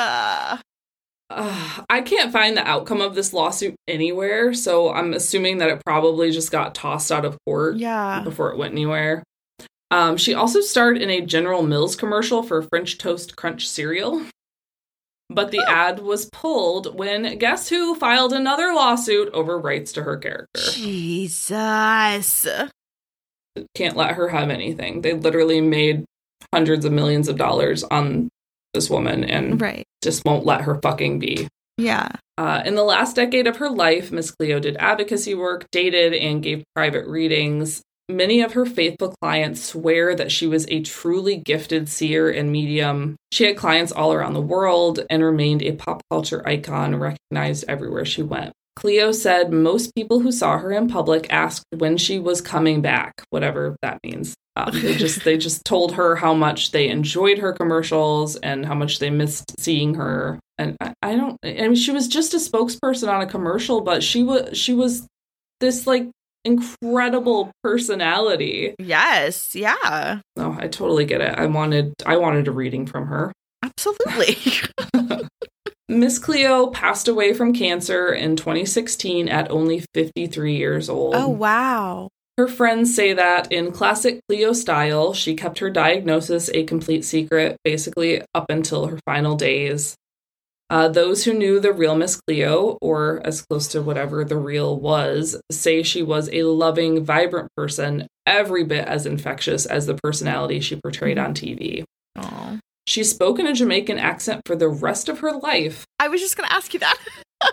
I can't find the outcome of this lawsuit anywhere, so I'm assuming that it probably just got tossed out of court before it went anywhere. She also starred in a General Mills commercial for French Toast Crunch cereal. But the ad was pulled when guess who filed another lawsuit over rights to her character. Jesus. Can't let her have anything. They literally made hundreds of millions of dollars on this woman and just won't let her fucking be. Yeah. In the last decade of her life, Miss Cleo did advocacy work, dated, and gave private readings. Many of her faithful clients swear that she was a truly gifted seer and medium. She had clients all around the world and remained a pop culture icon recognized everywhere she went. Cleo said most people who saw her in public asked when she was coming back, whatever that means. They just told her how much they enjoyed her commercials and how much they missed seeing her. And I mean, she was just a spokesperson on a commercial, but she was this like incredible personality. Yes, yeah. No, I totally get it. I wanted a reading from her. Absolutely. Miss Cleo passed away from cancer in 2016 at only 53 years old. Oh, wow. Her friends say that in classic Cleo style, she kept her diagnosis a complete secret, basically up until her final days. Those who knew the real Miss Cleo, or as close to whatever the real was, say she was a loving, vibrant person, every bit as infectious as the personality she portrayed on TV. Aww. She spoke in a Jamaican accent for the rest of her life. I was just going to ask you that.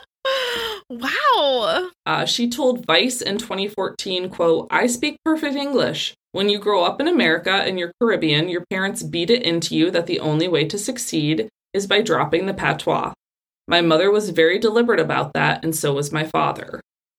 Wow. She told Vice in 2014, quote, "I speak perfect English. When you grow up in America and you're Caribbean, your parents beat it into you that the only way to succeed is by dropping the patois. My mother was very deliberate about that, and so was my father."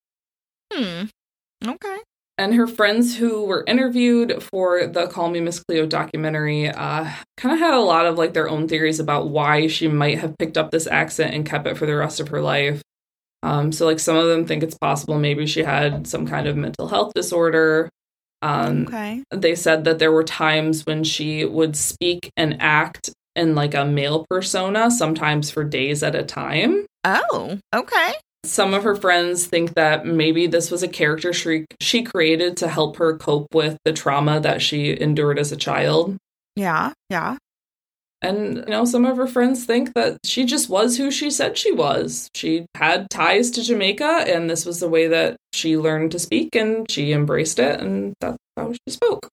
Okay. And her friends who were interviewed for the Call Me Miss Cleo documentary kind of had a lot of like their own theories about why she might have picked up this accent and kept it for the rest of her life. So like some of them think it's possible maybe she had some kind of mental health disorder. Okay. They said that there were times when she would speak and act in like a male persona, sometimes for days at a time. Oh, okay. Some of her friends think that maybe this was a character she created to help her cope with the trauma that she endured as a child. Yeah, yeah. And, you know, some of her friends think that she just was who she said she was. She had ties to Jamaica, and this was the way that she learned to speak, and she embraced it, and that's how she spoke.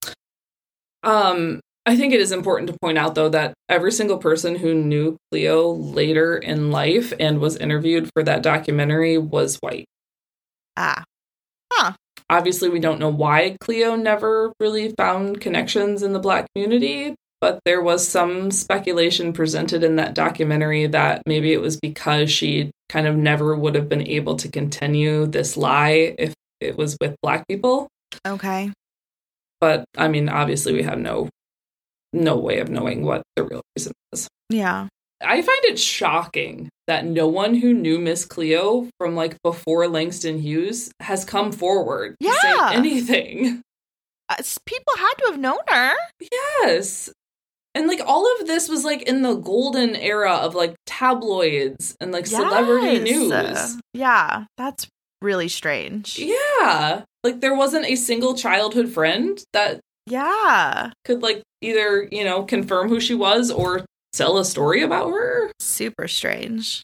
I think it is important to point out, though, that every single person who knew Cleo later in life and was interviewed for that documentary was white. Ah. Huh. Obviously, we don't know why Cleo never really found connections in the Black community, but there was some speculation presented in that documentary that maybe it was because she kind of never would have been able to continue this lie if it was with Black people. Okay. But, I mean, obviously we have no way of knowing what the real reason is. Yeah. I find it shocking that no one who knew Miss Cleo from, like, before Langston Hughes has come forward to say anything. People had to have known her. Yes. And, like, all of this was, like, in the golden era of, like, tabloids and, like, celebrity news. Yeah, that's really strange. Yeah. Like, there wasn't a single childhood friend that could, like, either, you know, confirm who she was or tell a story about her. Super strange.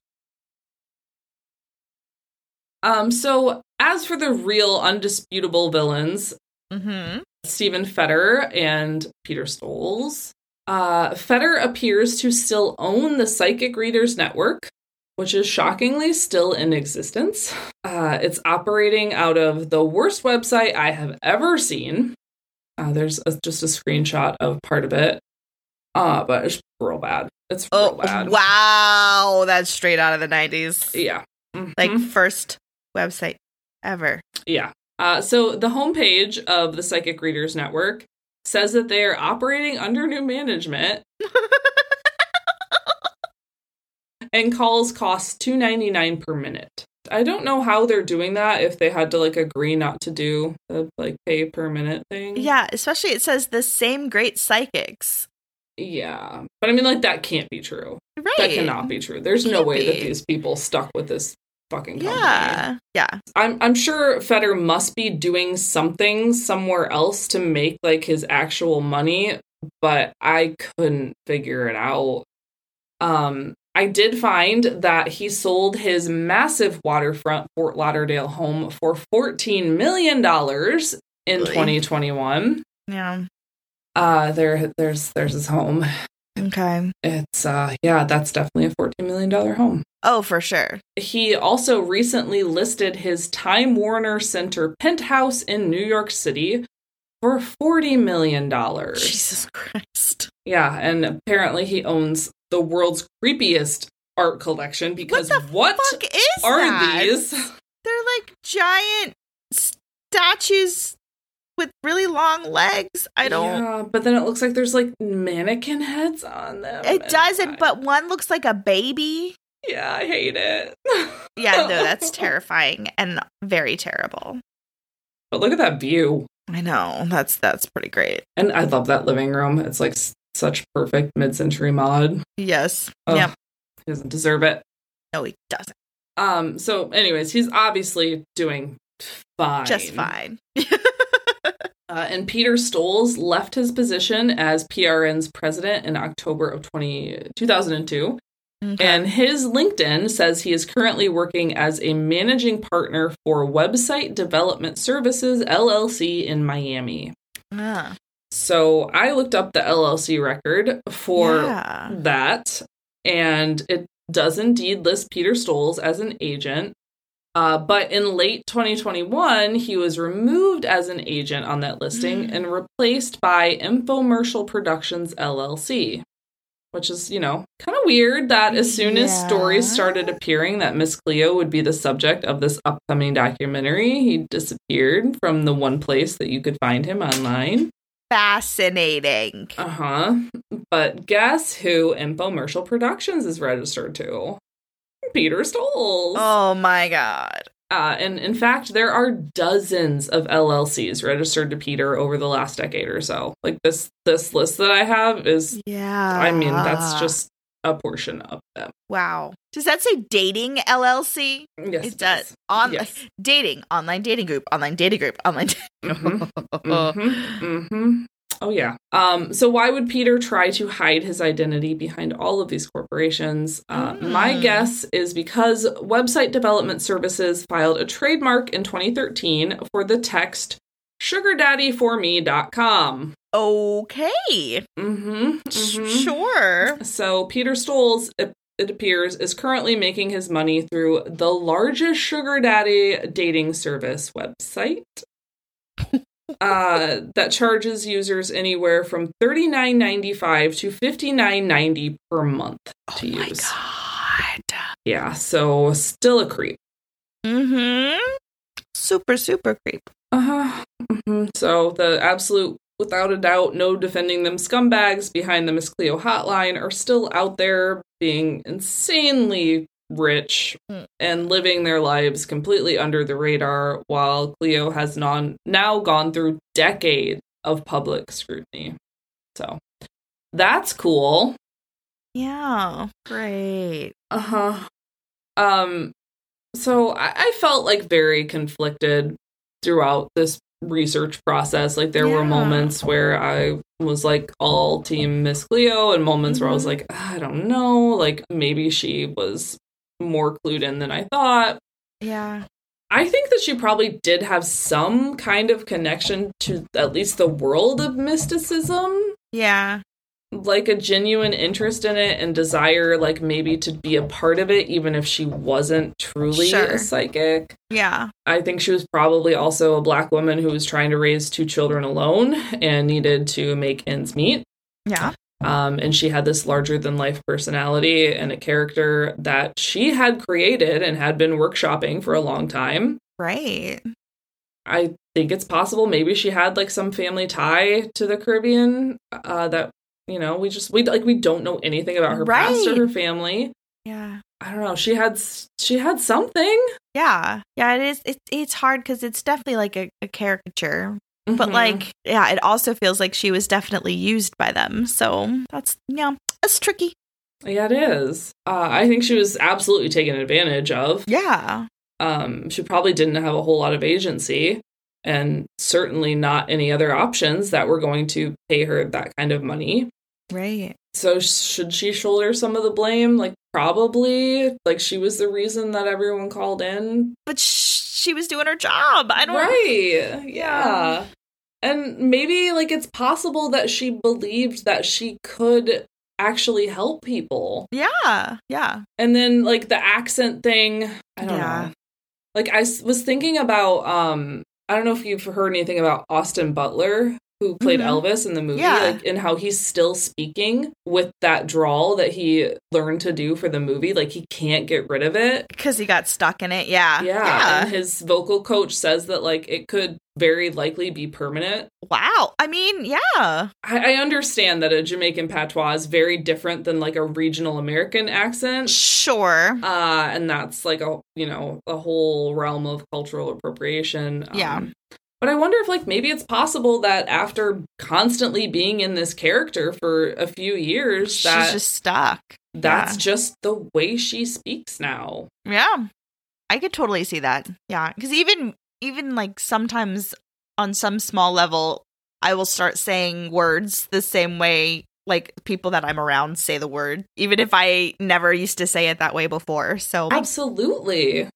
So, as for the real undisputable villains, Stephen Fetter and Peter Stolz, Fetter appears to still own the Psychic Readers Network, which is shockingly still in existence. It's operating out of the worst website I have ever seen. There's just a screenshot of part of it. But it's real bad. It's real bad. Wow. That's straight out of the 90s. Yeah. Like, first website ever. Yeah. So the homepage of the Psychic Readers Network says that they are operating under new management and calls cost $2.99 per minute. I don't know how they're doing that, if they had to, like, agree not to do the, like, pay per minute thing. Yeah, especially it says the same great psychics. Yeah. But I mean, like, that can't be true. Right. That cannot be true. There's no way that these people stuck with this fucking company. Yeah. I'm sure Fetter must be doing something somewhere else to make, like, his actual money, but I couldn't figure it out. I did find that he sold his massive waterfront Fort Lauderdale home for $14 million in 2021. Yeah. There's his home. Okay. It's that's definitely a $14 million home. Oh, for sure. He also recently listed his Time Warner Center penthouse in New York City for $40 million. Jesus Christ. Yeah, and apparently he owns the world's creepiest art collection, because what fuck is are that? these? They're like giant statues with really long legs. I don't. Yeah, but then it looks like there's, like, mannequin heads on them. It doesn't, but one looks like a baby. Yeah, I hate it. Yeah, no, that's terrifying and very terrible. But look at that view. I know. That's pretty great. And I love that living room. It's, like, such perfect mid-century mod. Yes. Yep. He doesn't deserve it. No, he doesn't. So anyways, he's obviously doing fine. Just fine. And Peter Stolz left his position as PRN's president in October of 2002. Okay. And his LinkedIn says he is currently working as a managing partner for Website Development Services, LLC, in Miami. So I looked up the LLC record for that, and it does indeed list Peter Stolz as an agent. But in late 2021, he was removed as an agent on that listing and replaced by Infomercial Productions, LLC. Which is, you know, kind of weird that as soon as stories started appearing that Miss Cleo would be the subject of this upcoming documentary, he disappeared from the one place that you could find him online. Fascinating. But guess who Infomercial Productions is registered to? Peter Stolz. Oh my god. And in fact, there are dozens of LLCs registered to Peter over the last decade or so. Like this list that I have is, I mean, that's just a portion of them. Wow. Does that say dating LLC? Yes, it does. Dating, online dating group, online dating group, online dating group. Oh, yeah. So why would Peter try to hide his identity behind all of these corporations? My guess is because Website Development Services filed a trademark in 2013 for the text sugardaddyforme.com. Okay. Sure. So Peter Stolz, it appears, is currently making his money through the largest sugar daddy dating service website. that charges users anywhere from $39.95 to $59.90 per month to use. Oh my God. Yeah, so still a creep. Mm-hmm. Super, super creep. Uh-huh. Mm-hmm. So the absolute, without a doubt, no defending them scumbags behind the Miss Cleo hotline are still out there being insanely rich and living their lives completely under the radar, while Cleo has now gone through decades of public scrutiny. So that's cool. Yeah, great. Uh-huh. So I felt like very conflicted throughout this research process. Like there were moments where I was like all team Miss Cleo and moments where I was like, I don't know, like maybe she was more clued in than I thought. Yeah. I think that she probably did have some kind of connection to at least the world of mysticism. Yeah. Like a genuine interest in it and desire, like maybe to be a part of it, even if she wasn't truly a psychic. Yeah. I think she was probably also a Black woman who was trying to raise 2 children alone and needed to make ends meet. Yeah. And she had this larger than life personality and a character that she had created and had been workshopping for a long time. Right. I think it's possible maybe she had like some family tie to the Caribbean that, you know, we don't know anything about her past or her family. Yeah. I don't know. She had something. Yeah. Yeah, it is. It's hard because it's definitely like a caricature. But like, yeah, it also feels like she was definitely used by them. So that's tricky. Yeah, it is. I think she was absolutely taken advantage of. Yeah. She probably didn't have a whole lot of agency and certainly not any other options that were going to pay her that kind of money. Right. So should she shoulder some of the blame? Like, probably. Like, she was the reason that everyone called in. But she was doing her job. I don't know. Right. Yeah. And maybe, like, it's possible that she believed that she could actually help people. Yeah. Yeah. And then, like, the accent thing, I don't know. Like, I was thinking about, I don't know if you've heard anything about Austin Butler, who played Elvis in the movie, like, and how he's still speaking with that drawl that he learned to do for the movie. Like, he can't get rid of it. Because he got stuck in it, yeah. And his vocal coach says that, like, it could very likely be permanent. Wow. I mean, yeah. I understand that a Jamaican patois is very different than, like, a regional American accent. Sure. And that's, like, a whole realm of cultural appropriation. Yeah. But I wonder if, like, maybe it's possible that after constantly being in this character for a few years, she's just stuck. That's just the way she speaks now. Yeah. I could totally see that. Yeah. Because even like sometimes on some small level, I will start saying words the same way like people that I'm around say the word, even if I never used to say it that way before. So absolutely.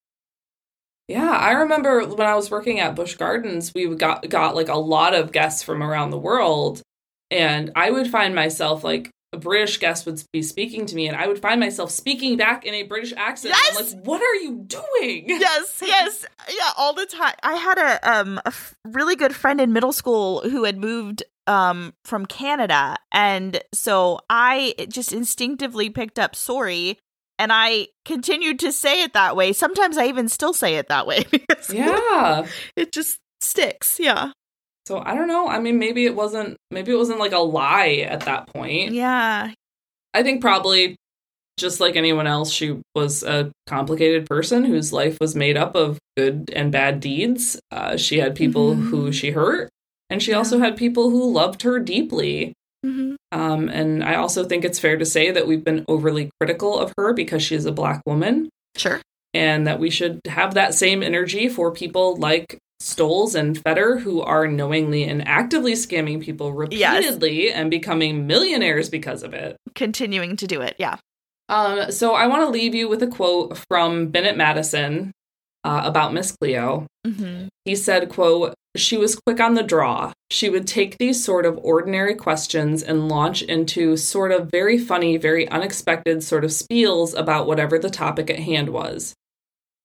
Yeah, I remember when I was working at Busch Gardens, we got like a lot of guests from around the world, and I would find myself like a British guest would be speaking to me, and I would find myself speaking back in a British accent. Yes! I'm like, what are you doing? Yes, yeah, all the time. I had a really good friend in middle school who had moved from Canada, and so I just instinctively picked up sorry. And I continued to say it that way. Sometimes I even still say it that way. Because it just sticks. Yeah. So I don't know. I mean, maybe it wasn't like a lie at that point. Yeah. I think probably just like anyone else, she was a complicated person whose life was made up of good and bad deeds. She had people who she hurt, and she also had people who loved her deeply. And I also think it's fair to say that we've been overly critical of her because she is a Black woman. Sure. And that we should have that same energy for people like Stoles and Fetter, who are knowingly and actively scamming people repeatedly and becoming millionaires because of it. Continuing to do it, yeah. So I want to leave you with a quote from Bennett Madison about Miss Cleo. He said, quote, "She was quick on the draw. She would take these sort of ordinary questions and launch into sort of very funny, very unexpected sort of spiels about whatever the topic at hand was.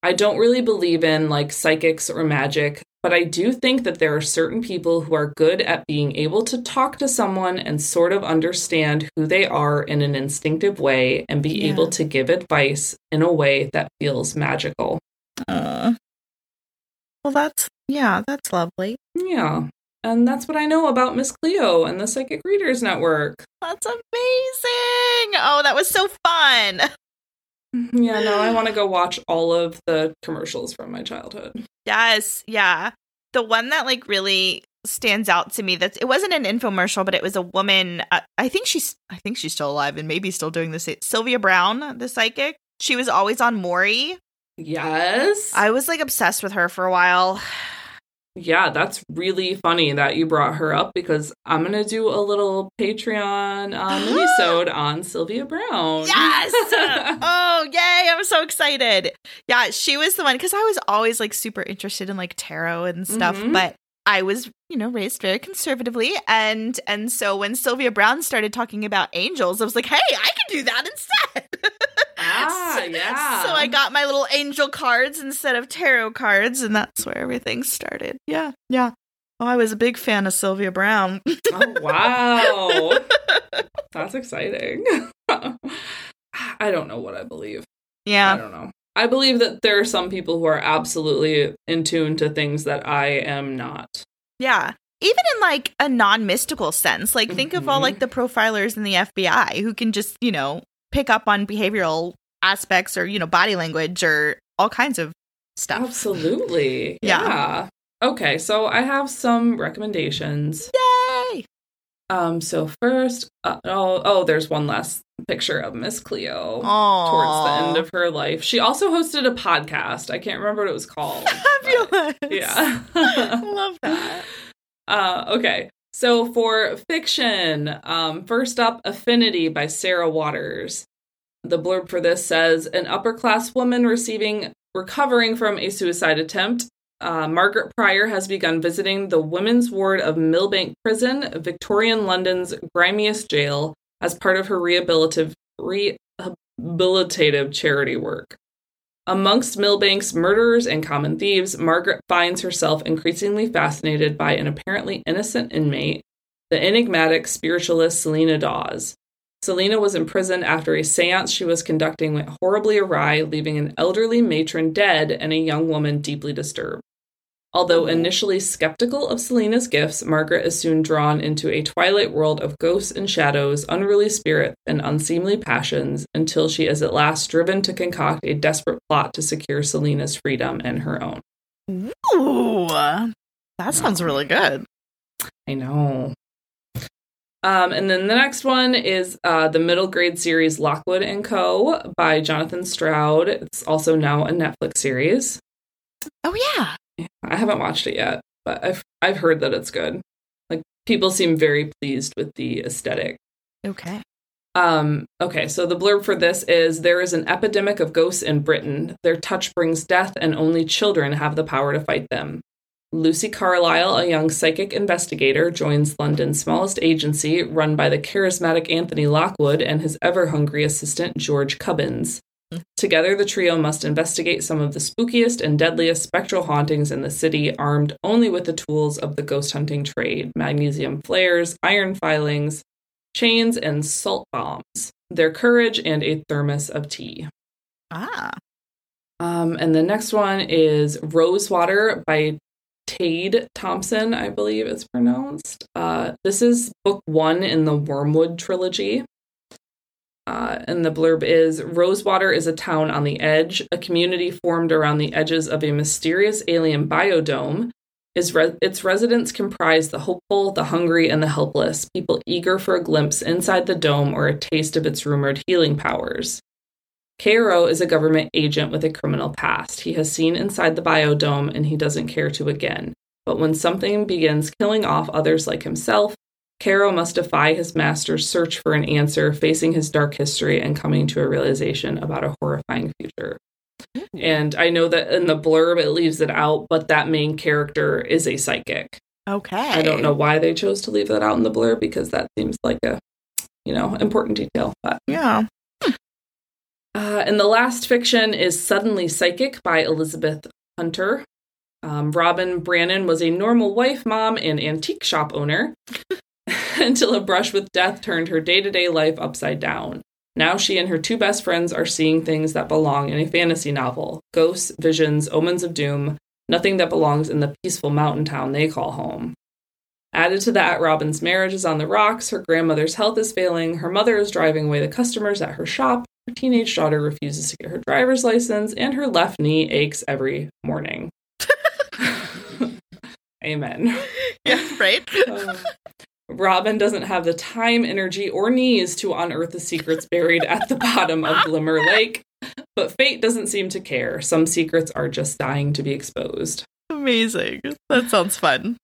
I don't really believe in like psychics or magic, but I do think that there are certain people who are good at being able to talk to someone and sort of understand who they are in an instinctive way and be able to give advice in a way that feels magical. Well, that's lovely. Yeah. And that's what I know about Miss Cleo and the Psychic Readers Network. That's amazing. Oh, that was so fun. Yeah, no, I want to go watch all of the commercials from my childhood. Yes, yeah. The one that like really stands out to me, it wasn't an infomercial, but it was a woman. I think she's still alive and maybe still doing this. Sylvia Brown, the psychic. She was always on Maury. Yes. I was like obsessed with her for a while. Yeah, that's really funny that you brought her up because I'm going to do a little Patreon mini-sode on Sylvia Brown. Yes! Oh, yay! I'm so excited. Yeah, she was the one because I was always like super interested in like tarot and stuff, but I was, raised very conservatively. And so when Sylvia Brown started talking about angels, I was like, hey, I can do that instead. Yeah. So I got my little angel cards instead of tarot cards, and that's where everything started. Yeah. Oh, I was a big fan of Sylvia Brown. Oh, wow. That's exciting. I don't know what I believe. Yeah. I don't know. I believe that there are some people who are absolutely in tune to things that I am not. Yeah. Even in like a non-mystical sense. Like think of all like the profilers in the FBI who can just, pick up on behavioral aspects or, body language or all kinds of stuff. Absolutely. Yeah. Okay, so I have some recommendations. Yay! So first, there's one last picture of Miss Cleo towards the end of her life. She also hosted a podcast. I can't remember what it was called. Fabulous. Yeah. Love that. Okay. So for fiction, first up, Affinity by Sarah Waters. The blurb for this says, an upper-class woman recovering from a suicide attempt, Margaret Pryor has begun visiting the women's ward of Millbank Prison, Victorian London's grimiest jail, as part of her rehabilitative charity work. Amongst Millbank's murderers and common thieves, Margaret finds herself increasingly fascinated by an apparently innocent inmate, the enigmatic spiritualist Selena Dawes. Selena was imprisoned after a seance she was conducting went horribly awry, leaving an elderly matron dead and a young woman deeply disturbed. Although initially skeptical of Selena's gifts, Margaret is soon drawn into a twilight world of ghosts and shadows, unruly spirits, and unseemly passions, until she is at last driven to concoct a desperate plot to secure Selena's freedom and her own. Ooh, that sounds really good. I know. And then the next one is the middle grade series Lockwood & Co. by Jonathan Stroud. It's also now a Netflix series. Oh, yeah. I haven't watched it yet, but I've heard that it's good. Like, people seem very pleased with the aesthetic. Okay. Okay, so the blurb for this is, there is an epidemic of ghosts in Britain. Their touch brings death, and only children have the power to fight them. Lucy Carlyle, a young psychic investigator, joins London's smallest agency, run by the charismatic Anthony Lockwood and his ever-hungry assistant, George Cubbins. Together, the trio must investigate some of the spookiest and deadliest spectral hauntings in the city, armed only with the tools of the ghost hunting trade: magnesium flares, iron filings, chains, and salt bombs, their courage, and a thermos of tea. And the next one is Rosewater by Tade Thompson, I believe it's pronounced. This is book 1 in the Wormwood trilogy. And the blurb is, Rosewater is a town on the edge, a community formed around the edges of a mysterious alien biodome. Its residents comprise the hopeful, the hungry, and the helpless, people eager for a glimpse inside the dome or a taste of its rumored healing powers. K.R.O. is a government agent with a criminal past. He has seen inside the biodome, and he doesn't care to again. But when something begins killing off others like himself, K.R.O. must defy his master's search for an answer, facing his dark history and coming to a realization about a horrifying future. And I know that in the blurb it leaves it out, but that main character is a psychic. Okay. I don't know why they chose to leave that out in the blurb, because that seems like a, important detail. But yeah. And the last fiction is Suddenly Psychic by Elizabeth Hunter. Robin Brannon was a normal wife, mom, and antique shop owner until a brush with death turned her day-to-day life upside down. Now she and her two best friends are seeing things that belong in a fantasy novel. Ghosts, visions, omens of doom, nothing that belongs in the peaceful mountain town they call home. Added to that, Robin's marriage is on the rocks, her grandmother's health is failing, her mother is driving away the customers at her shop, her teenage daughter refuses to get her driver's license, and her left knee aches every morning. Amen. Yeah, right? Robin doesn't have the time, energy, or knees to unearth the secrets buried at the bottom of Glimmer Lake, but fate doesn't seem to care. Some secrets are just dying to be exposed. Amazing. That sounds fun.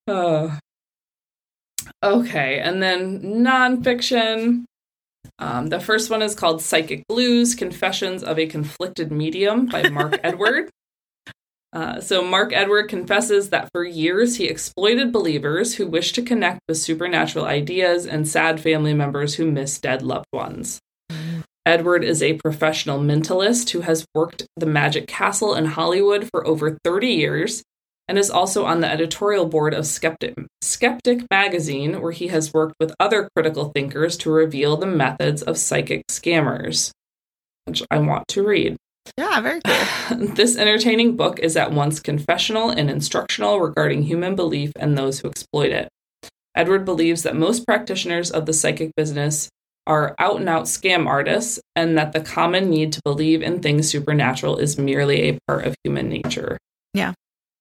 Okay, and then nonfiction. The first one is called Psychic Blues, Confessions of a Conflicted Medium by Mark Edward. So Mark Edward confesses that for years he exploited believers who wished to connect with supernatural ideas and sad family members who miss dead loved ones. Edward is a professional mentalist who has worked the Magic Castle in Hollywood for over 30 years and is also on the editorial board of Skeptic magazine, where he has worked with other critical thinkers to reveal the methods of psychic scammers, which I want to read. Yeah, very cool. This entertaining book is at once confessional and instructional regarding human belief and those who exploit it. Edward believes that most practitioners of the psychic business are out-and-out scam artists, and that the common need to believe in things supernatural is merely a part of human nature. Yeah.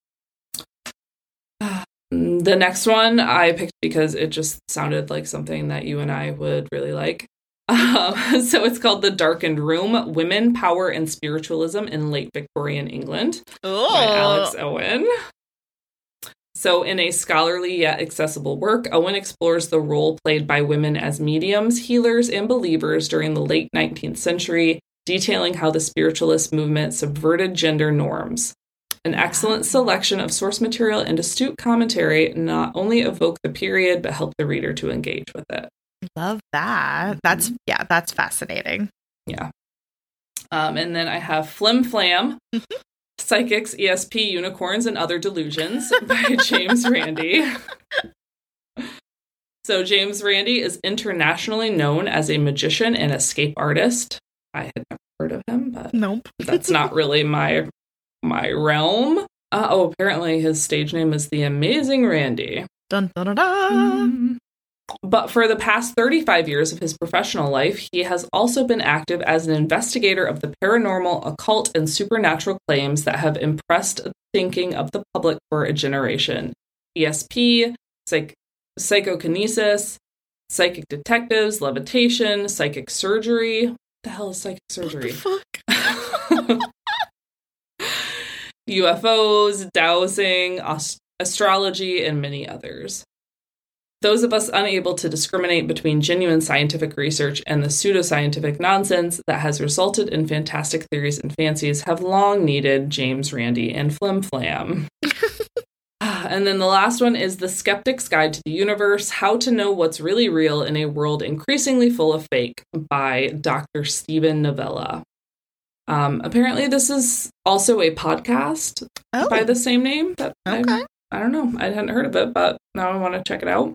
The next one I picked because it just sounded like something that you and I would really like. So it's called The Darkened Room, Women, Power, and Spiritualism in Late Victorian England by Alex Owen. So in a scholarly yet accessible work, Owen explores the role played by women as mediums, healers, and believers during the late 19th century, detailing how the spiritualist movement subverted gender norms. An excellent selection of source material and astute commentary not only evoke the period, but help the reader to engage with it. Love that. That's fascinating. Yeah. And then I have Flim Flam, Psychics, ESP, Unicorns, and Other Delusions by James Randi. So James Randi is internationally known as a magician and escape artist. I had never heard of him, but nope. That's not really my realm. Apparently his stage name is The Amazing Randi. Dun, dun, dun, dun. But for the past 35 years of his professional life, he has also been active as an investigator of the paranormal, occult, and supernatural claims that have impressed the thinking of the public for a generation. ESP, psychokinesis, psychic detectives, levitation, psychic surgery. What the hell is psychic surgery? What the fuck? UFOs, dowsing, astrology, and many others. Those of us unable to discriminate between genuine scientific research and the pseudoscientific nonsense that has resulted in fantastic theories and fancies have long needed James Randi and Flim Flam. And then the last one is The Skeptic's Guide to the Universe, How to Know What's Really Real in a World Increasingly Full of Fake by Dr. Steven Novella. Apparently this is also a podcast by the same name. But okay. I don't know. I hadn't heard of it, but now I want to check it out.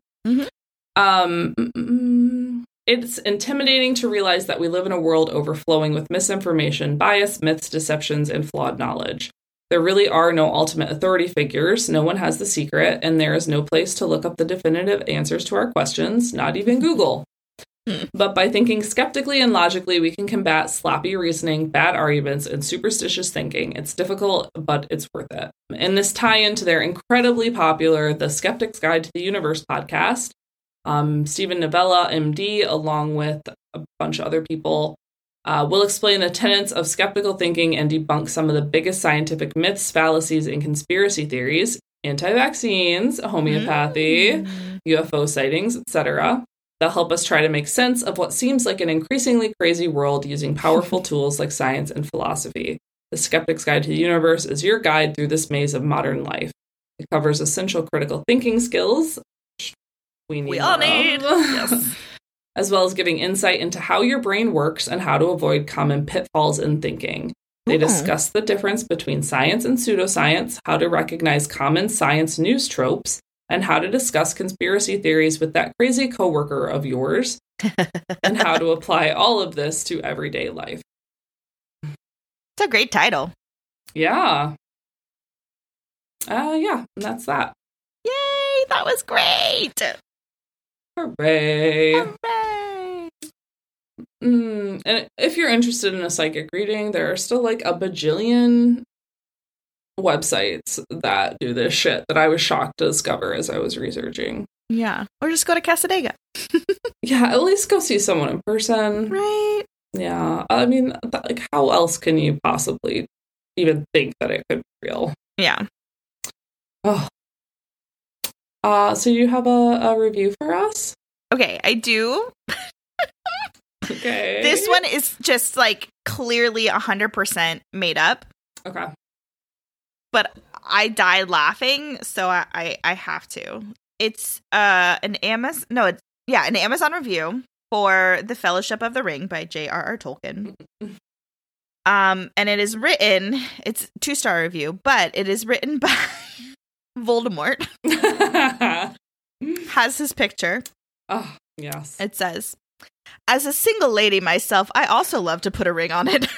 Mm-hmm. It's intimidating to realize that we live in a world overflowing with misinformation, bias, myths, deceptions, and flawed knowledge. There really are no ultimate authority figures, no one has the secret, and there is no place to look up the definitive answers to our questions, not even Google. But by thinking skeptically and logically, we can combat sloppy reasoning, bad arguments, and superstitious thinking. It's difficult, but it's worth it. In this tie-in to their incredibly popular The Skeptic's Guide to the Universe podcast, Steven Novella, MD, along with a bunch of other people, will explain the tenets of skeptical thinking and debunk some of the biggest scientific myths, fallacies, and conspiracy theories, anti-vaccines, homeopathy, UFO sightings, etc., that help us try to make sense of what seems like an increasingly crazy world using powerful tools like science and philosophy. The Skeptic's Guide to the Universe is your guide through this maze of modern life. It covers essential critical thinking skills, which we all need. Yes. as well as giving insight into how your brain works and how to avoid common pitfalls in thinking. They discuss the difference between science and pseudoscience, how to recognize common science news tropes, and how to discuss conspiracy theories with that crazy coworker of yours, and how to apply all of this to everyday life. It's a great title. Yeah. Yeah, and that's that. Yay, that was great. Hooray. Hooray. And if you're interested in a psychic reading, there are still like a bajillion websites that do this shit that I was shocked to discover as I was researching. Yeah. Or just go to Casadega. Yeah, at least go see someone in person. Right. Yeah. I mean, like, how else can you possibly even think that it could be real? Yeah. Oh. So you have a review for us? Okay, I do. Okay. This one is just like clearly 100% made up. Okay. But I died laughing, so I have to. It's an Amazon review for The Fellowship of the Ring by J.R.R. Tolkien. And it is written, it's 2-star review, but it is written by Voldemort. Has his picture. Oh, yes. It says, "As a single lady myself, I also love to put a ring on it."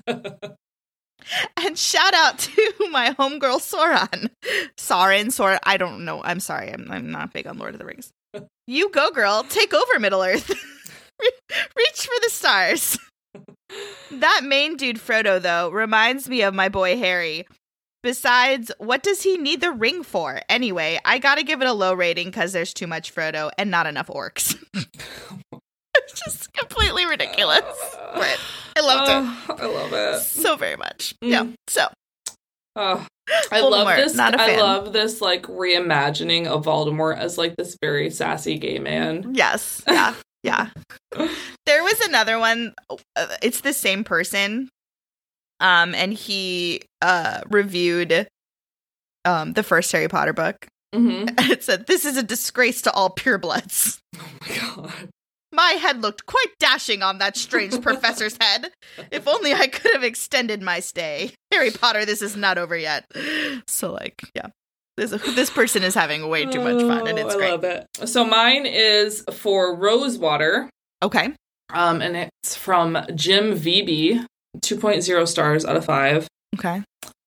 And shout out to my homegirl Sauron. Sauron. I don't know. I'm sorry. I'm not big on Lord of the Rings. You go, girl. Take over Middle Earth. Reach for the stars. That main dude, Frodo, though, reminds me of my boy Harry. Besides, what does he need the ring for? Anyway, I gotta give it a low rating because there's too much Frodo and not enough orcs. It's just completely ridiculous. But I loved it. I love it so very much. Yeah. So. I Voldemort, love this. Not a fan. I love this like reimagining of Voldemort as like this very sassy gay man. Yes. Yeah. Yeah. There was another one. It's the same person. And he reviewed the first Harry Potter book. Mm-hmm. And it said, "This is a disgrace to all purebloods." Oh my god. My head looked quite dashing on that strange professor's head. If only I could have extended my stay. Harry Potter, this is not over yet. So, like, yeah. This person is having way too much fun, and it's great. I love it. So mine is for Rosewater. Okay. And it's from Jim VB, 2.0 stars out of 5. Okay.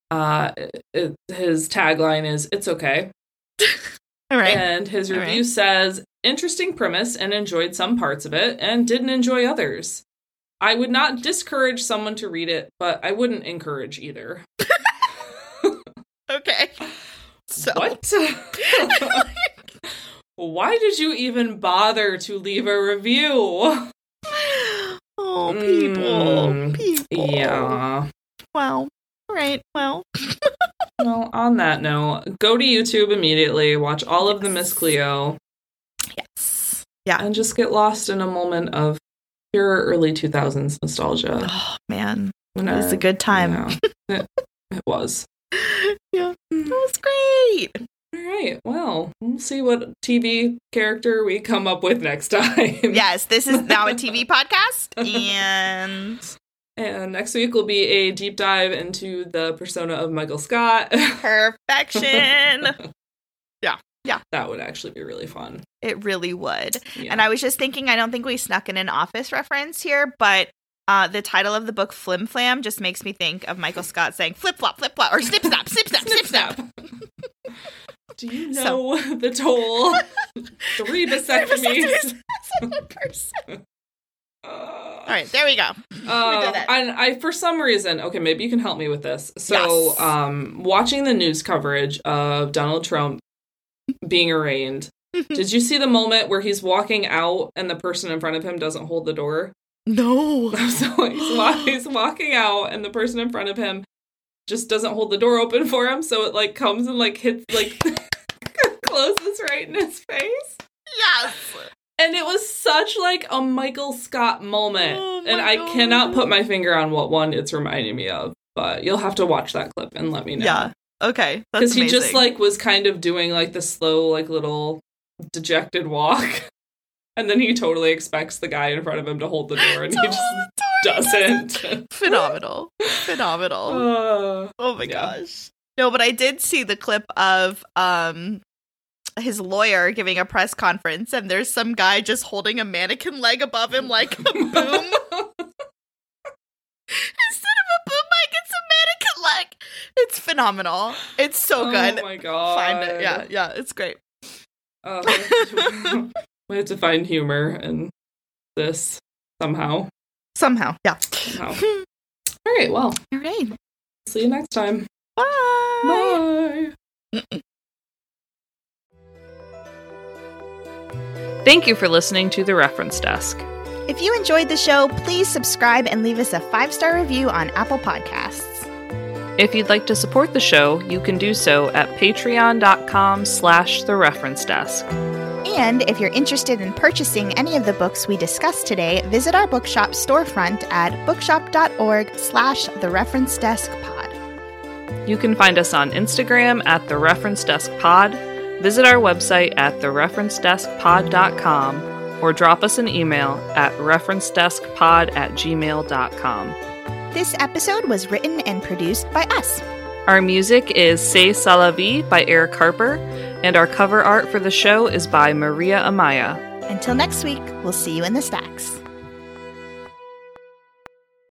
His tagline is, "It's okay." All right. And his review says, "Interesting premise and enjoyed some parts of it and didn't enjoy others. I would not discourage someone to read it, but I wouldn't encourage either." Okay. So. What? Why did you even bother to leave a review? Oh, people. Yeah. Wow. All right. Well. Well, on that note, go to YouTube immediately, watch all of the Miss Cleo. Yes. Yeah. And just get lost in a moment of pure early 2000s nostalgia. Oh, man. It was a good time. Yeah, it was. Yeah. It was great. All right. Well, we'll see what TV character we come up with next time. Yes, this is now a TV podcast. And next week will be a deep dive into the persona of Michael Scott. Perfection. Yeah. Yeah. That would actually be really fun. It really would. Yeah. And I was just thinking, I don't think we snuck in an Office reference here, but the title of the book, Flim Flam, just makes me think of Michael Scott saying flip flop, or snip snap, snip snap, snip snap. Do you know the toll? 3 vasectomies. All right, there we go. We did it. And I, for some reason, okay, maybe you can help me with this. So, Yes. Watching the news coverage of Donald Trump being arraigned, did you see the moment where he's walking out and the person in front of him doesn't hold the door? No. So he's walking out and the person in front of him just doesn't hold the door open for him, so it like comes and like hits like closes right in his face. Yes. And it was such like a Michael Scott moment. Oh and I cannot put my finger on what one it's reminding me of, but you'll have to watch that clip and let me know. Yeah. Okay. Because he just like was kind of doing like the slow, like little dejected walk. And then he totally expects the guy in front of him to hold the door, and he just doesn't. Phenomenal. Oh my gosh. No, but I did see the clip of his lawyer giving a press conference, and there's some guy just holding a mannequin leg above him like a boom. Instead of a boom mic, it's a mannequin leg. It's phenomenal. It's so good. Oh my god. Find it. Yeah, it's great. We have to find humor in this somehow. Yeah. All right, well. All right. See you next time. Bye. Thank you for listening to The Reference Desk. If you enjoyed the show, please subscribe and leave us a 5-star review on Apple Podcasts. If you'd like to support the show, you can do so at patreon.com/thereferencedesk. And if you're interested in purchasing any of the books we discussed today, visit our bookshop storefront at bookshop.org/thereferencedeskpod. You can find us on Instagram at The Reference Desk Pod, visit our website at thereferencedeskpod.com, or drop us an email at referencedeskpod@gmail.com. This episode was written and produced by us. Our music is C'est Ça la vie by Eric Harper, and our cover art for the show is by Maria Amaya. Until next week, we'll see you in the stacks.